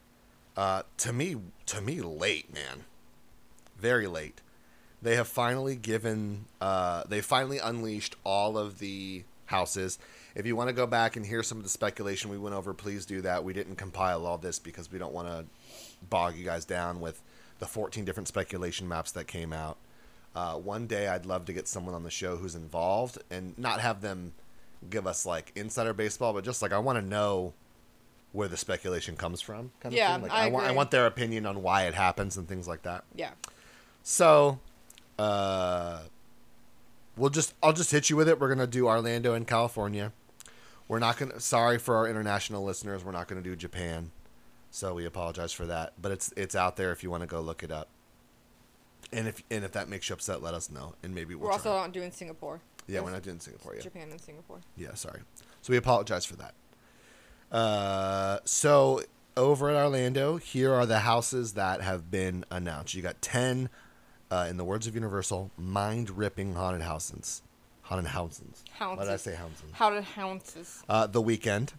to me, late, man. Very late. They have finally they finally unleashed all of the houses. If you want to go back and hear some of the speculation we went over, please do that. We didn't compile all this because we don't want to bog you guys down with the 14 different speculation maps that came out. One day I'd love to get someone on the show who's involved and not have them give us like insider baseball, but just like I want to know where the speculation comes from. Kind of Yeah, thing. Like, I I agree. want their opinion on why it happens and things like that. Yeah. So, I'll just hit you with it. We're gonna do Orlando and California. We're not gonna. Sorry for our international listeners. We're not gonna do Japan. So we apologize for that. But it's out there if you want to go look it up. And if that makes you upset, let us know, and maybe we'll. We're also try. not doing Singapore. Yeah, we're not doing Singapore yet. Japan and Singapore. Yeah, sorry. So we apologize for that. So over at Orlando, here are the houses that have been announced. You got 10, in the words of Universal, mind-ripping haunted houses. Haunted houses. Why did I say houses? How did Hounces? The Weekend.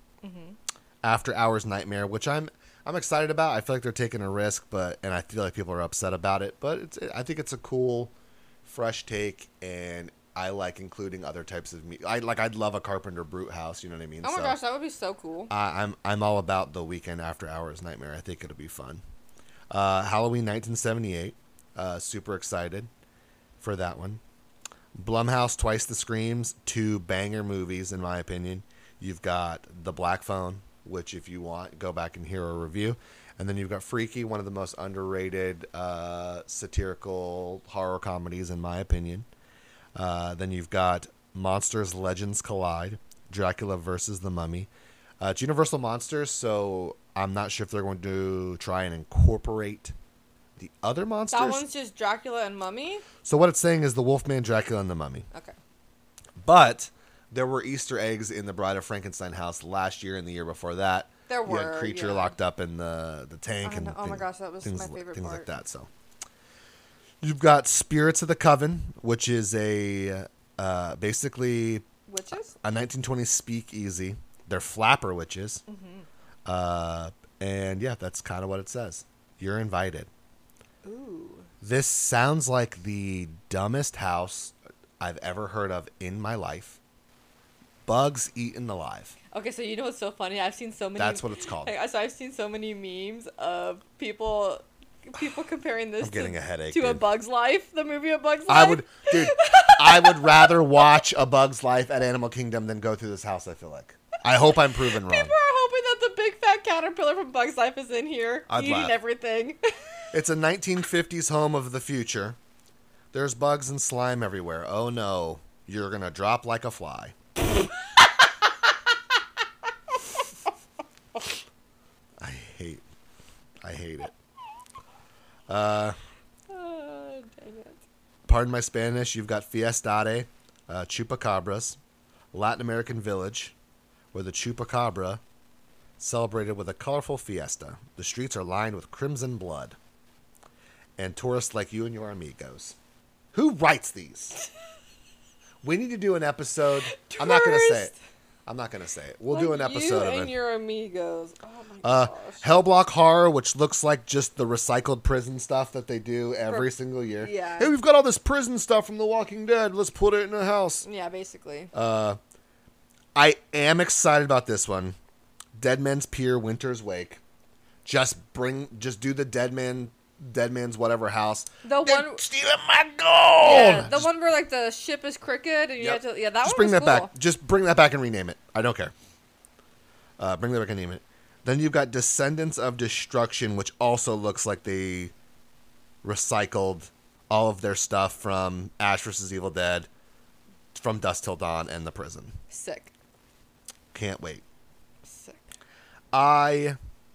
After Hours Nightmare, which I'm excited about. I feel like they're taking a risk, and I feel like people are upset about it. But I think it's a cool, fresh take, and I like including other types of meat. I'd love a Carpenter Brute house. You know what I mean? Oh my gosh, that would be so cool. I'm all about the Weekend After Hours Nightmare. I think it'll be fun. Halloween 1978. Super excited for that one. Blumhouse, Twice the Screams, 2 banger movies in my opinion. You've got The Black Phone, which if you want, go back and hear a review. And then you've got Freaky, one of the most underrated satirical horror comedies in my opinion. Then you've got Monsters Legends Collide. Dracula versus the Mummy. It's Universal Monsters, so I'm not sure if they're going to try and incorporate the other monsters. That one's just Dracula and Mummy? So what it's saying is the Wolfman, Dracula, and the Mummy. Okay. But there were Easter eggs in the Bride of Frankenstein house last year and the year before that. There You were, had Creature yeah. locked up in the tank. And Oh my gosh, that was my favorite things part. like that. So you've got Spirits of the Coven, which is a basically Witches? a 1920s speakeasy. They're flapper witches. And yeah, that's kind of what it says. You're invited. Ooh. This sounds like the dumbest house I've ever heard of in my life. Bugs eaten alive. Okay, so you know what's so funny? I've seen so many. That's what it's called. So I've seen so many memes of people comparing this I'm getting a headache, to A dude. Bug's Life, the movie A Bug's Life. I would rather watch A Bug's Life at Animal Kingdom than go through this house, I feel like. I hope I'm proven wrong. People are hoping that the big fat caterpillar from Bug's Life is in here, I'd eating laugh. everything. It's a 1950s home of the future. There's bugs and slime everywhere. Oh no, you're gonna drop like a fly. I hate it. Oh, dang it. Pardon my Spanish. You've got Fiestade, Chupacabras, Latin American village, where the Chupacabra celebrated with a colorful fiesta. The streets are lined with crimson blood. And tourists like you and your amigos. Who writes these? We need to do an episode. I'm not going to say it. I'm not going to say it. We'll do an episode you of and it. your amigos. Oh my gosh. Hellblock Horror, which looks like just the recycled prison stuff that they do every single year. Yeah. Hey, we've got all this prison stuff from The Walking Dead. Let's put it in a house. Yeah, basically. I am excited about this one. Dead Men's Pier, Winter's Wake. Just do the Dead Man's whatever house. The They're one stealing my gold. Yeah, the one where like the ship is crooked and you Yep. have to. Yeah, that Just one bring was that cool. back. Just bring that back and rename it. I don't care. Bring that back and name it. Then you've got Descendants of Destruction, which also looks like they recycled all of their stuff from Ash vs. Evil Dead, from Dusk Till Dawn, and the prison. Sick. Can't wait. Sick. I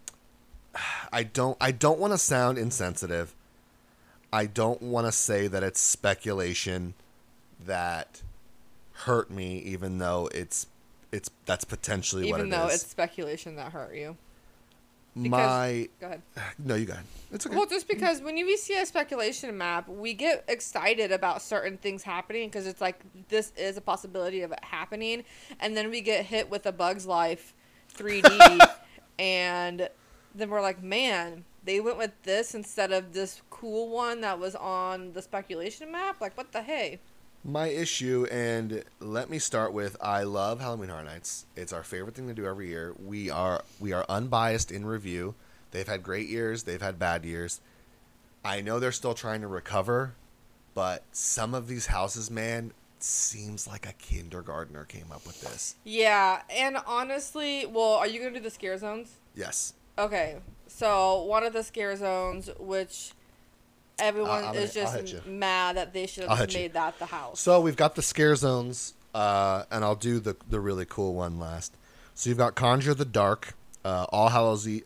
don't want to sound insensitive. I don't want to say that it's speculation that hurt me, even though that's potentially what it is. Even though it's speculation that hurt you. Go ahead. No, you go ahead. It's okay. Well, just because when we see a speculation map, we get excited about certain things happening because it's like this is a possibility of it happening, and then we get hit with A Bug's Life 3D, and then we're like, man, they went with this instead of this cool one that was on the speculation map. Like, what the hey? My issue, and let me start with, I love Halloween Horror Nights. It's our favorite thing to do every year. We are unbiased in review. They've had great years. They've had bad years. I know they're still trying to recover, but some of these houses, man, seems like a kindergartner came up with this. Yeah, and honestly, well, are you gonna do the scare zones? Yes. Okay, so one of the scare zones, which everyone I'll is hit just you. mad that they should I'll have hit you. made that the house. So we've got the scare zones, and I'll do the really cool one last. So you've got Conjure the Dark, All Hallows Eve.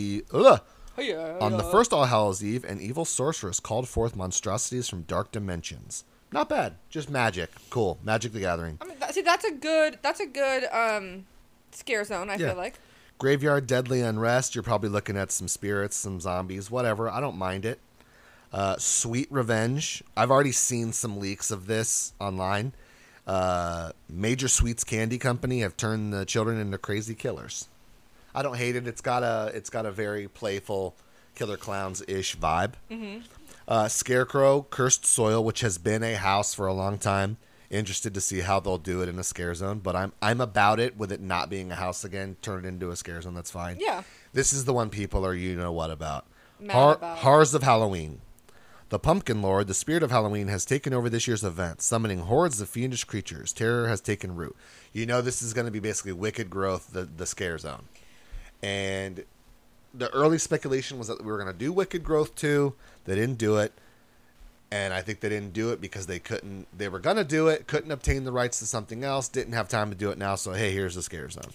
On the first All Hallows Eve, an evil sorceress called forth monstrosities from dark dimensions. Not bad, just magic. Cool, Magic the Gathering. I mean, that's a good scare zone. I Yeah. feel like. Graveyard Deadly Unrest. You're probably looking at some spirits, some zombies, whatever. I don't mind it. Sweet Revenge. I've already seen some leaks of this online. Major Sweets Candy Company have turned the children into crazy killers. I don't hate it. It's got a very playful Killer Clowns-ish vibe. Mm-hmm. Scarecrow, Cursed Soil, which has been a house for a long time. Interested to see how they'll do it in a scare zone, but I'm about it with it not being a house again. Turn it into a scare zone. That's fine. Yeah. This is the one people are what about. Mad about. Horrors of Halloween. The Pumpkin Lord, the spirit of Halloween, has taken over this year's event, summoning hordes of fiendish creatures. Terror has taken root. You know this is going to be basically Wicked Growth, the scare zone. And the early speculation was that we were going to do Wicked Growth 2. They didn't do it. And I think they didn't do it because they were going to do it, couldn't obtain the rights to something else, didn't have time to do it now. So, hey, here's the Scare Zone.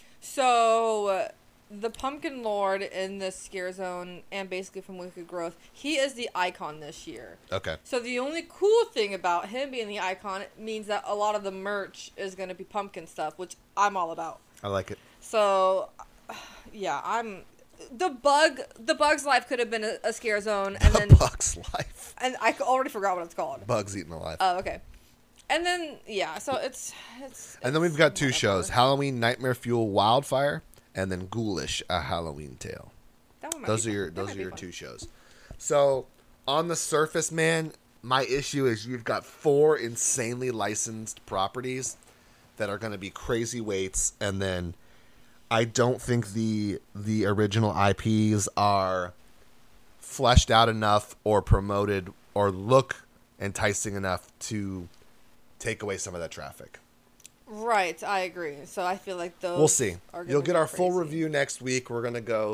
So, the Pumpkin Lord in the Scare Zone and basically from Wicked Growth, he is the icon this year. Okay. So, the only cool thing about him being the icon means that a lot of the merch is going to be pumpkin stuff, which I'm all about. I like it. So, yeah, The Bug's Life could have been a Scare Zone. And then Bug's Life. And I already forgot what it's called. Bugs Eaten Alive. Oh, okay. And then, yeah, so it's and then we've got two shows. Halloween Nightmare Fuel Wildfire and then Ghoulish, A Halloween Tale. Those are your two shows. So, on the surface, man, my issue is you've got 4 insanely licensed properties that are going to be crazy weights, and then I don't think the original IPs are fleshed out enough or promoted or look enticing enough to take away some of that traffic. Right, I agree. So I feel like those we'll see. You'll get our crazy. full review next week. We're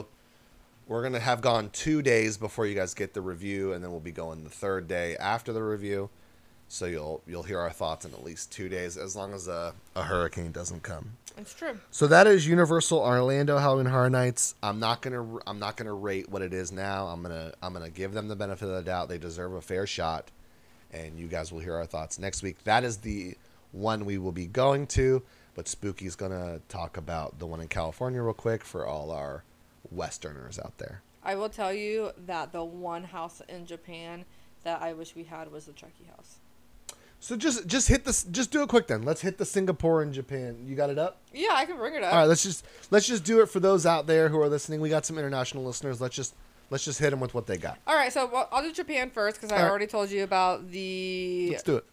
gonna have gone 2 days before you guys get the review, and then we'll be going the 3rd day after the review. So you'll hear our thoughts in at least 2 days, as long as a hurricane doesn't come. It's true. So that is Universal Orlando Halloween Horror Nights. I'm not gonna rate what it is now. I'm gonna give them the benefit of the doubt. They deserve a fair shot, and you guys will hear our thoughts next week. That is the one we will be going to, but Spooky's gonna talk about the one in California real quick for all our Westerners out there. I will tell you that the one house in Japan that I wish we had was the Chucky house. So just hit this. Just do it quick then. Let's hit the Singapore and Japan. You got it up? Yeah, I can bring it up. All right, let's just do it for those out there who are listening. We got some international listeners. Let's just hit them with what they got. All right, so I'll do Japan first because I already told you about the. Let's do it.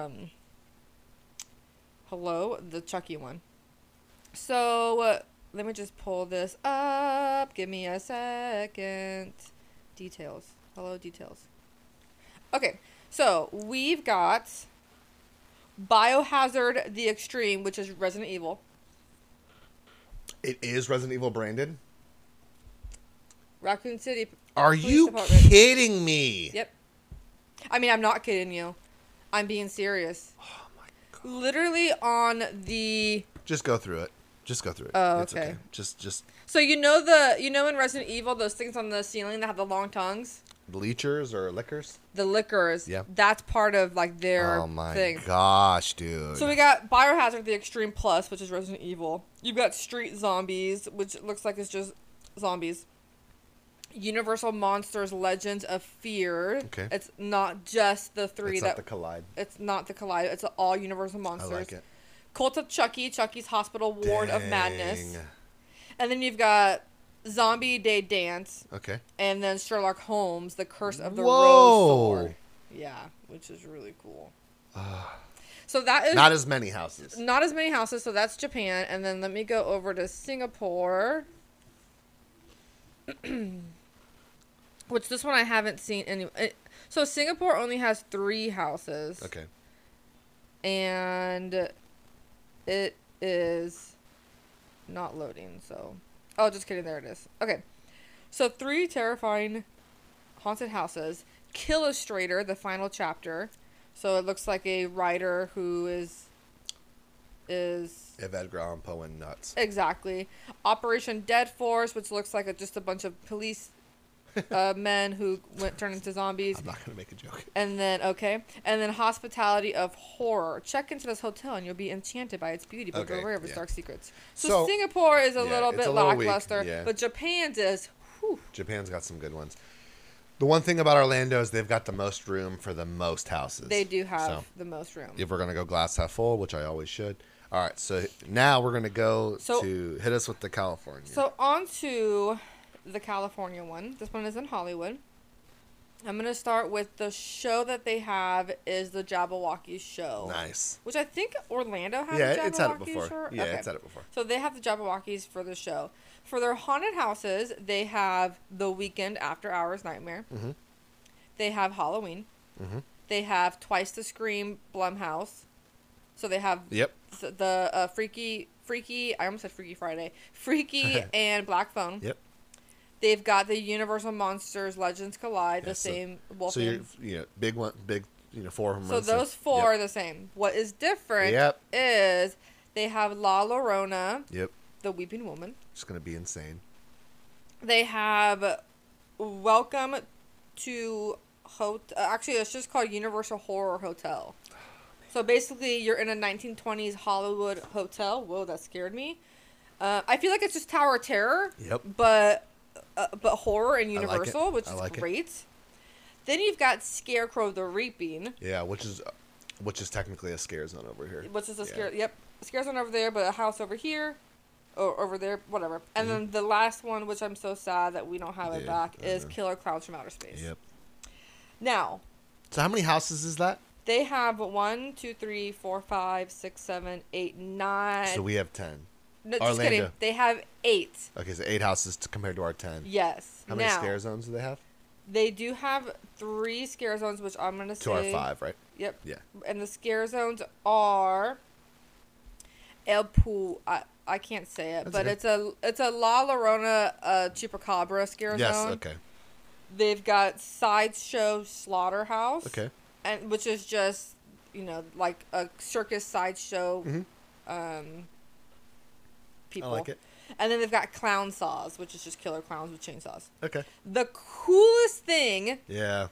The Chucky one. So let me just pull this up. Give me a second. Details. Hello, details. Okay, so we've got Biohazard the Extreme, which is Resident Evil. It is Resident Evil branded? Raccoon City. Are you kidding me? Yep. I mean, I'm not kidding you. I'm being serious. Oh my god. Literally on the... Just go through it. Oh, it's okay. Just. So you know in Resident Evil, those things on the ceiling that have the long tongues? Bleachers or liquors? The liquors. Yeah. That's part of like their thing. Gosh, dude. So we got Biohazard the Extreme Plus, which is Resident Evil. You've got Street Zombies, which looks like it's just zombies. Universal Monsters Legends of Fear. Okay. It's not just the three it's not the Collide. It's not the Collide. It's all Universal Monsters. I like it. Cult of Chucky, Chucky's Hospital Ward of Madness. And then you've got Zombie Day Dance. Okay. And then Sherlock Holmes, The Curse of the Whoa. Rose Sword. Yeah, which is really cool. So that is... Not as many houses. Not as many houses, so that's Japan. And then let me go over to Singapore. Which this one I haven't seen any... So Singapore only has 3 houses. Okay. And it is not loading, so... Oh, just kidding. There it is. Okay. So 3 terrifying haunted houses. Killustrator, the final chapter. So it looks like a writer who is... If Edgar Allan Poe went nuts. Exactly. Operation Dead Force, which looks like just a bunch of police men who turned into zombies. I'm not going to make a joke. And then Hospitality of Horror. Check into this hotel and you'll be enchanted by its beauty, but beware of its dark secrets. So Singapore is a little bit lackluster, but Japan's is... Whew. Japan's got some good ones. The one thing about Orlando is they've got the most room for the most houses. They do have the most room. If we're going to go glass half full, which I always should. All right, so now we're going to go to hit us with the California. So on to the California one. This one is in Hollywood. I'm going to start with the show that they have is the Jabberwocky show. Nice. Which I think Orlando had a Jabberwocky it's had it before. show. Yeah, it's had it before. So they have the Jabberwockies for the show. For their haunted houses, they have The Weekend After Hours Nightmare. Mm-hmm. They have Halloween. Mm-hmm. They have Twice the Scream Blumhouse. So they have the Freaky, I almost said Freaky Friday. Freaky and Black Phone. Yep. They've got the Universal Monsters Legends Collide, the same Wolfman. So big 4 of them. So those 4 are the same. What is different is they have La Llorona, the Weeping Woman. It's going to be insane. They have Welcome to actually, it's just called Universal Horror Hotel. So basically, you're in a 1920s Hollywood hotel. Whoa, that scared me. I feel like it's just Tower of Terror. But horror and Universal, which is great. Then you've got Scarecrow the Reaping. Yeah, which is technically a scare zone over here. Which is a scare zone over there, but a house over here. Or over there, whatever. And then the last one, which I'm so sad that we don't have it back, is Killer Clowns from Outer Space. Now. So how many houses is that? They have 1, 2, 3, 4, 5, 6, 7, 8, 9. So we have 10. No, just kidding. They have 8. Okay, so 8 houses compared to our 10. Yes. How many scare zones do they have? They do have 3 scare zones, which I'm going to say. To our 5, right? Yep. Yeah. And the scare zones are El Pool. I can't say it, but it's a La Llorona Chupacabra scare zone. Yes, okay. They've got Sideshow Slaughterhouse. Okay. And which is just, like a circus sideshow people. I like it. And then they've got Clown Saws, which is just killer clowns with chainsaws. Okay. The coolest thing that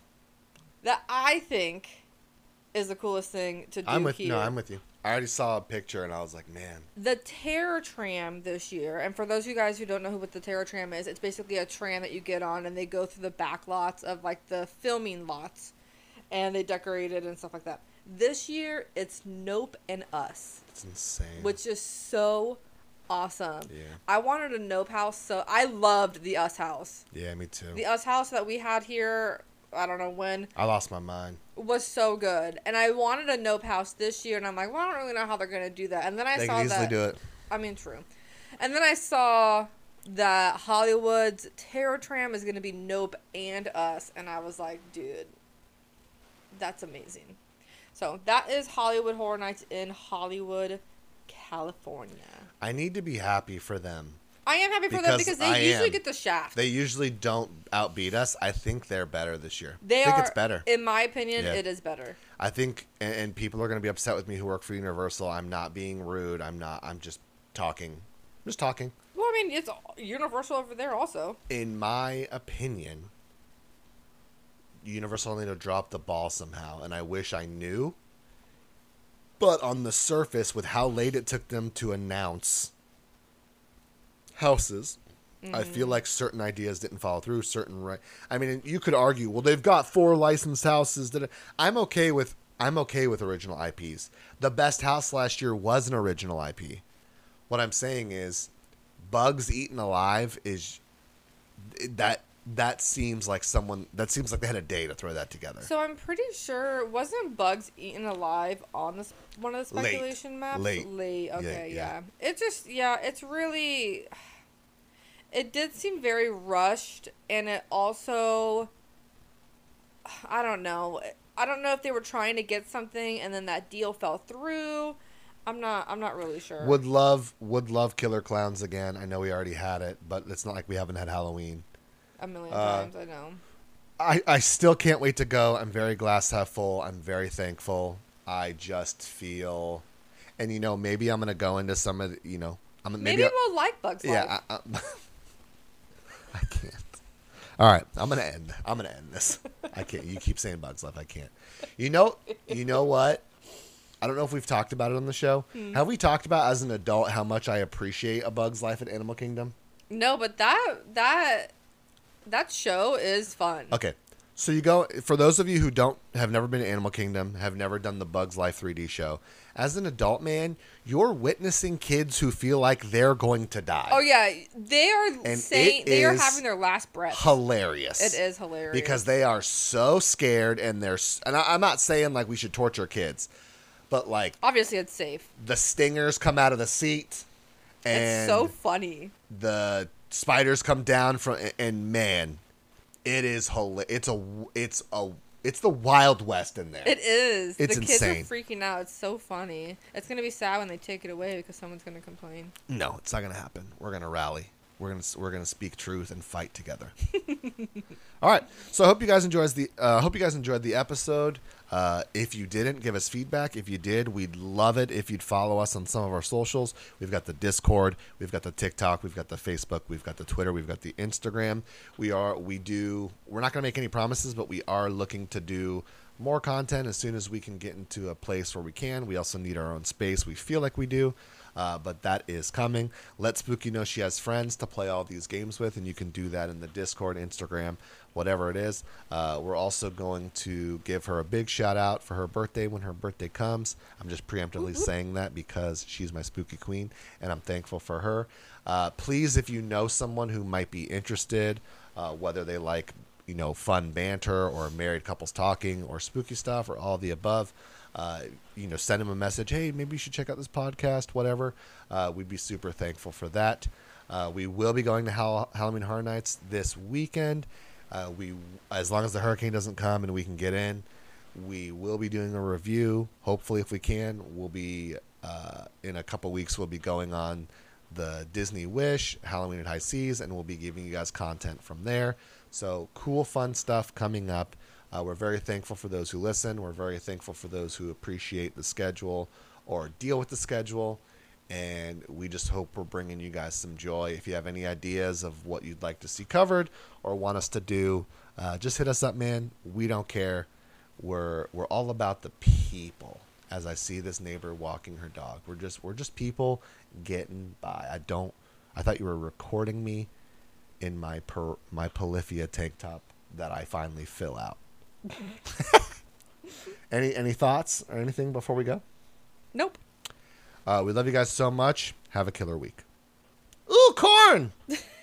I think is the coolest thing to do here. No, I'm with you. I already saw a picture and I was like, man. The Terror Tram this year, and for those of you guys who don't know what the Terror Tram is, it's basically a tram that you get on and they go through the back lots of like the filming lots and they decorate it and stuff like that. This year, it's Nope and Us. It's insane. Which is so awesome. Yeah. I wanted a Nope house, so I loved the Us house. Yeah, me too. The Us house that we had here, I don't know when. I lost my mind. Was so good. And I wanted a Nope house this year, and I'm like, well, I don't really know how they're going to do that. And then I saw that. They can easily do it. I mean, true. And then I saw that Hollywood's Terror Tram is going to be Nope and Us, and I was like, dude, that's amazing. So that is Hollywood Horror Nights in Hollywood, California. I need to be happy for them. I am happy for them because they usually get the shaft. They usually don't outbeat us. I think they're better this year. I think it's better. In my opinion, it is better. I think, and people are going to be upset with me who work for Universal. I'm not being rude. I'm just talking. I'm just talking. Well, I mean, it's Universal over there also. In my opinion, Universal need to drop the ball somehow, and I wish I knew. But on the surface, with how late it took them to announce houses, I feel like certain ideas didn't follow through. I mean, you could argue, well, they've got 4 licensed houses. I'm okay with original IPs. The best house last year was an original IP. What I'm saying is, Bugs Eaten Alive is that seems like they had a day to throw that together. So I'm pretty sure, wasn't Bugs Eaten Alive on one of the speculation maps? Late. Okay, yeah. It's really, it did seem very rushed, and it also, I don't know if they were trying to get something and then that deal fell through. I'm not really sure. Would love Killer Clowns again. I know we already had it, but it's not like we haven't had Halloween. A million times, I know. I still can't wait to go. I'm very glass half full. I'm very thankful. I just feel, and maybe I'm gonna go into some of maybe we'll like Bugs Life. Yeah, I can't. All right, I'm gonna end this. I can't. You keep saying Bugs Life. I can't. You know what? I don't know if we've talked about it on the show. Have we talked about as an adult how much I appreciate A Bug's Life at Animal Kingdom? No, but that show is fun. Okay. So you go, for those of you who have never been to Animal Kingdom, have never done the Bugs Life 3D show, as an adult man, you're witnessing kids who feel like they're going to die. Oh yeah, they are having their last breath. Hilarious. It is hilarious. Because they are so scared and I'm not saying like we should torture kids, but like obviously it's safe. The stingers come out of the seat and it's so funny. The spiders come down and man, it is hilarious. It's the Wild West in there. It is. It's insane. The kids are freaking out. It's so funny. It's gonna be sad when they take it away because someone's gonna complain. No, it's not gonna happen. We're gonna rally. we're gonna speak truth and fight together. All right. So I hope you guys enjoyed the episode. If you didn't, give us feedback. If you did, we'd love it if you'd follow us on some of our socials. We've got the Discord, we've got the TikTok, we've got the Facebook, we've got the Twitter, we've got the Instagram. We're not gonna make any promises, but we are looking to do more content as soon as we can get into a place where we can. We also need our own space. We feel like we do. But that is coming. Let Spooky know she has friends to play all these games with, and you can do that in the Discord, Instagram, whatever it is. We're also going to give her a big shout out for her birthday when her birthday comes. I'm just preemptively saying that because she's my spooky queen, and I'm thankful for her. Please, if you know someone who might be interested, whether they like fun banter or married couples talking or spooky stuff or all the above, send him a message. Hey, maybe you should check out this podcast, whatever. We'd be super thankful for that. We will be going to Halloween Horror Nights this weekend. As long as the hurricane doesn't come and we can get in, we will be doing a review. Hopefully, if we can, we'll be in a couple weeks. We'll be going on the Disney Wish, Halloween at High Seas, and we'll be giving you guys content from there. So cool, fun stuff coming up. We're very thankful for those who listen. We're very thankful for those who appreciate the schedule or deal with the schedule. And we just hope we're bringing you guys some joy. If you have any ideas of what you'd like to see covered or want us to do, just hit us up, man. We don't care. We're all about the people. As I see this neighbor walking her dog, we're just people getting by. I thought you were recording me in my Polyphia tank top that I finally fill out. Any thoughts or anything before we go? Nope. We love you guys so much. Have a killer week. Ooh, corn!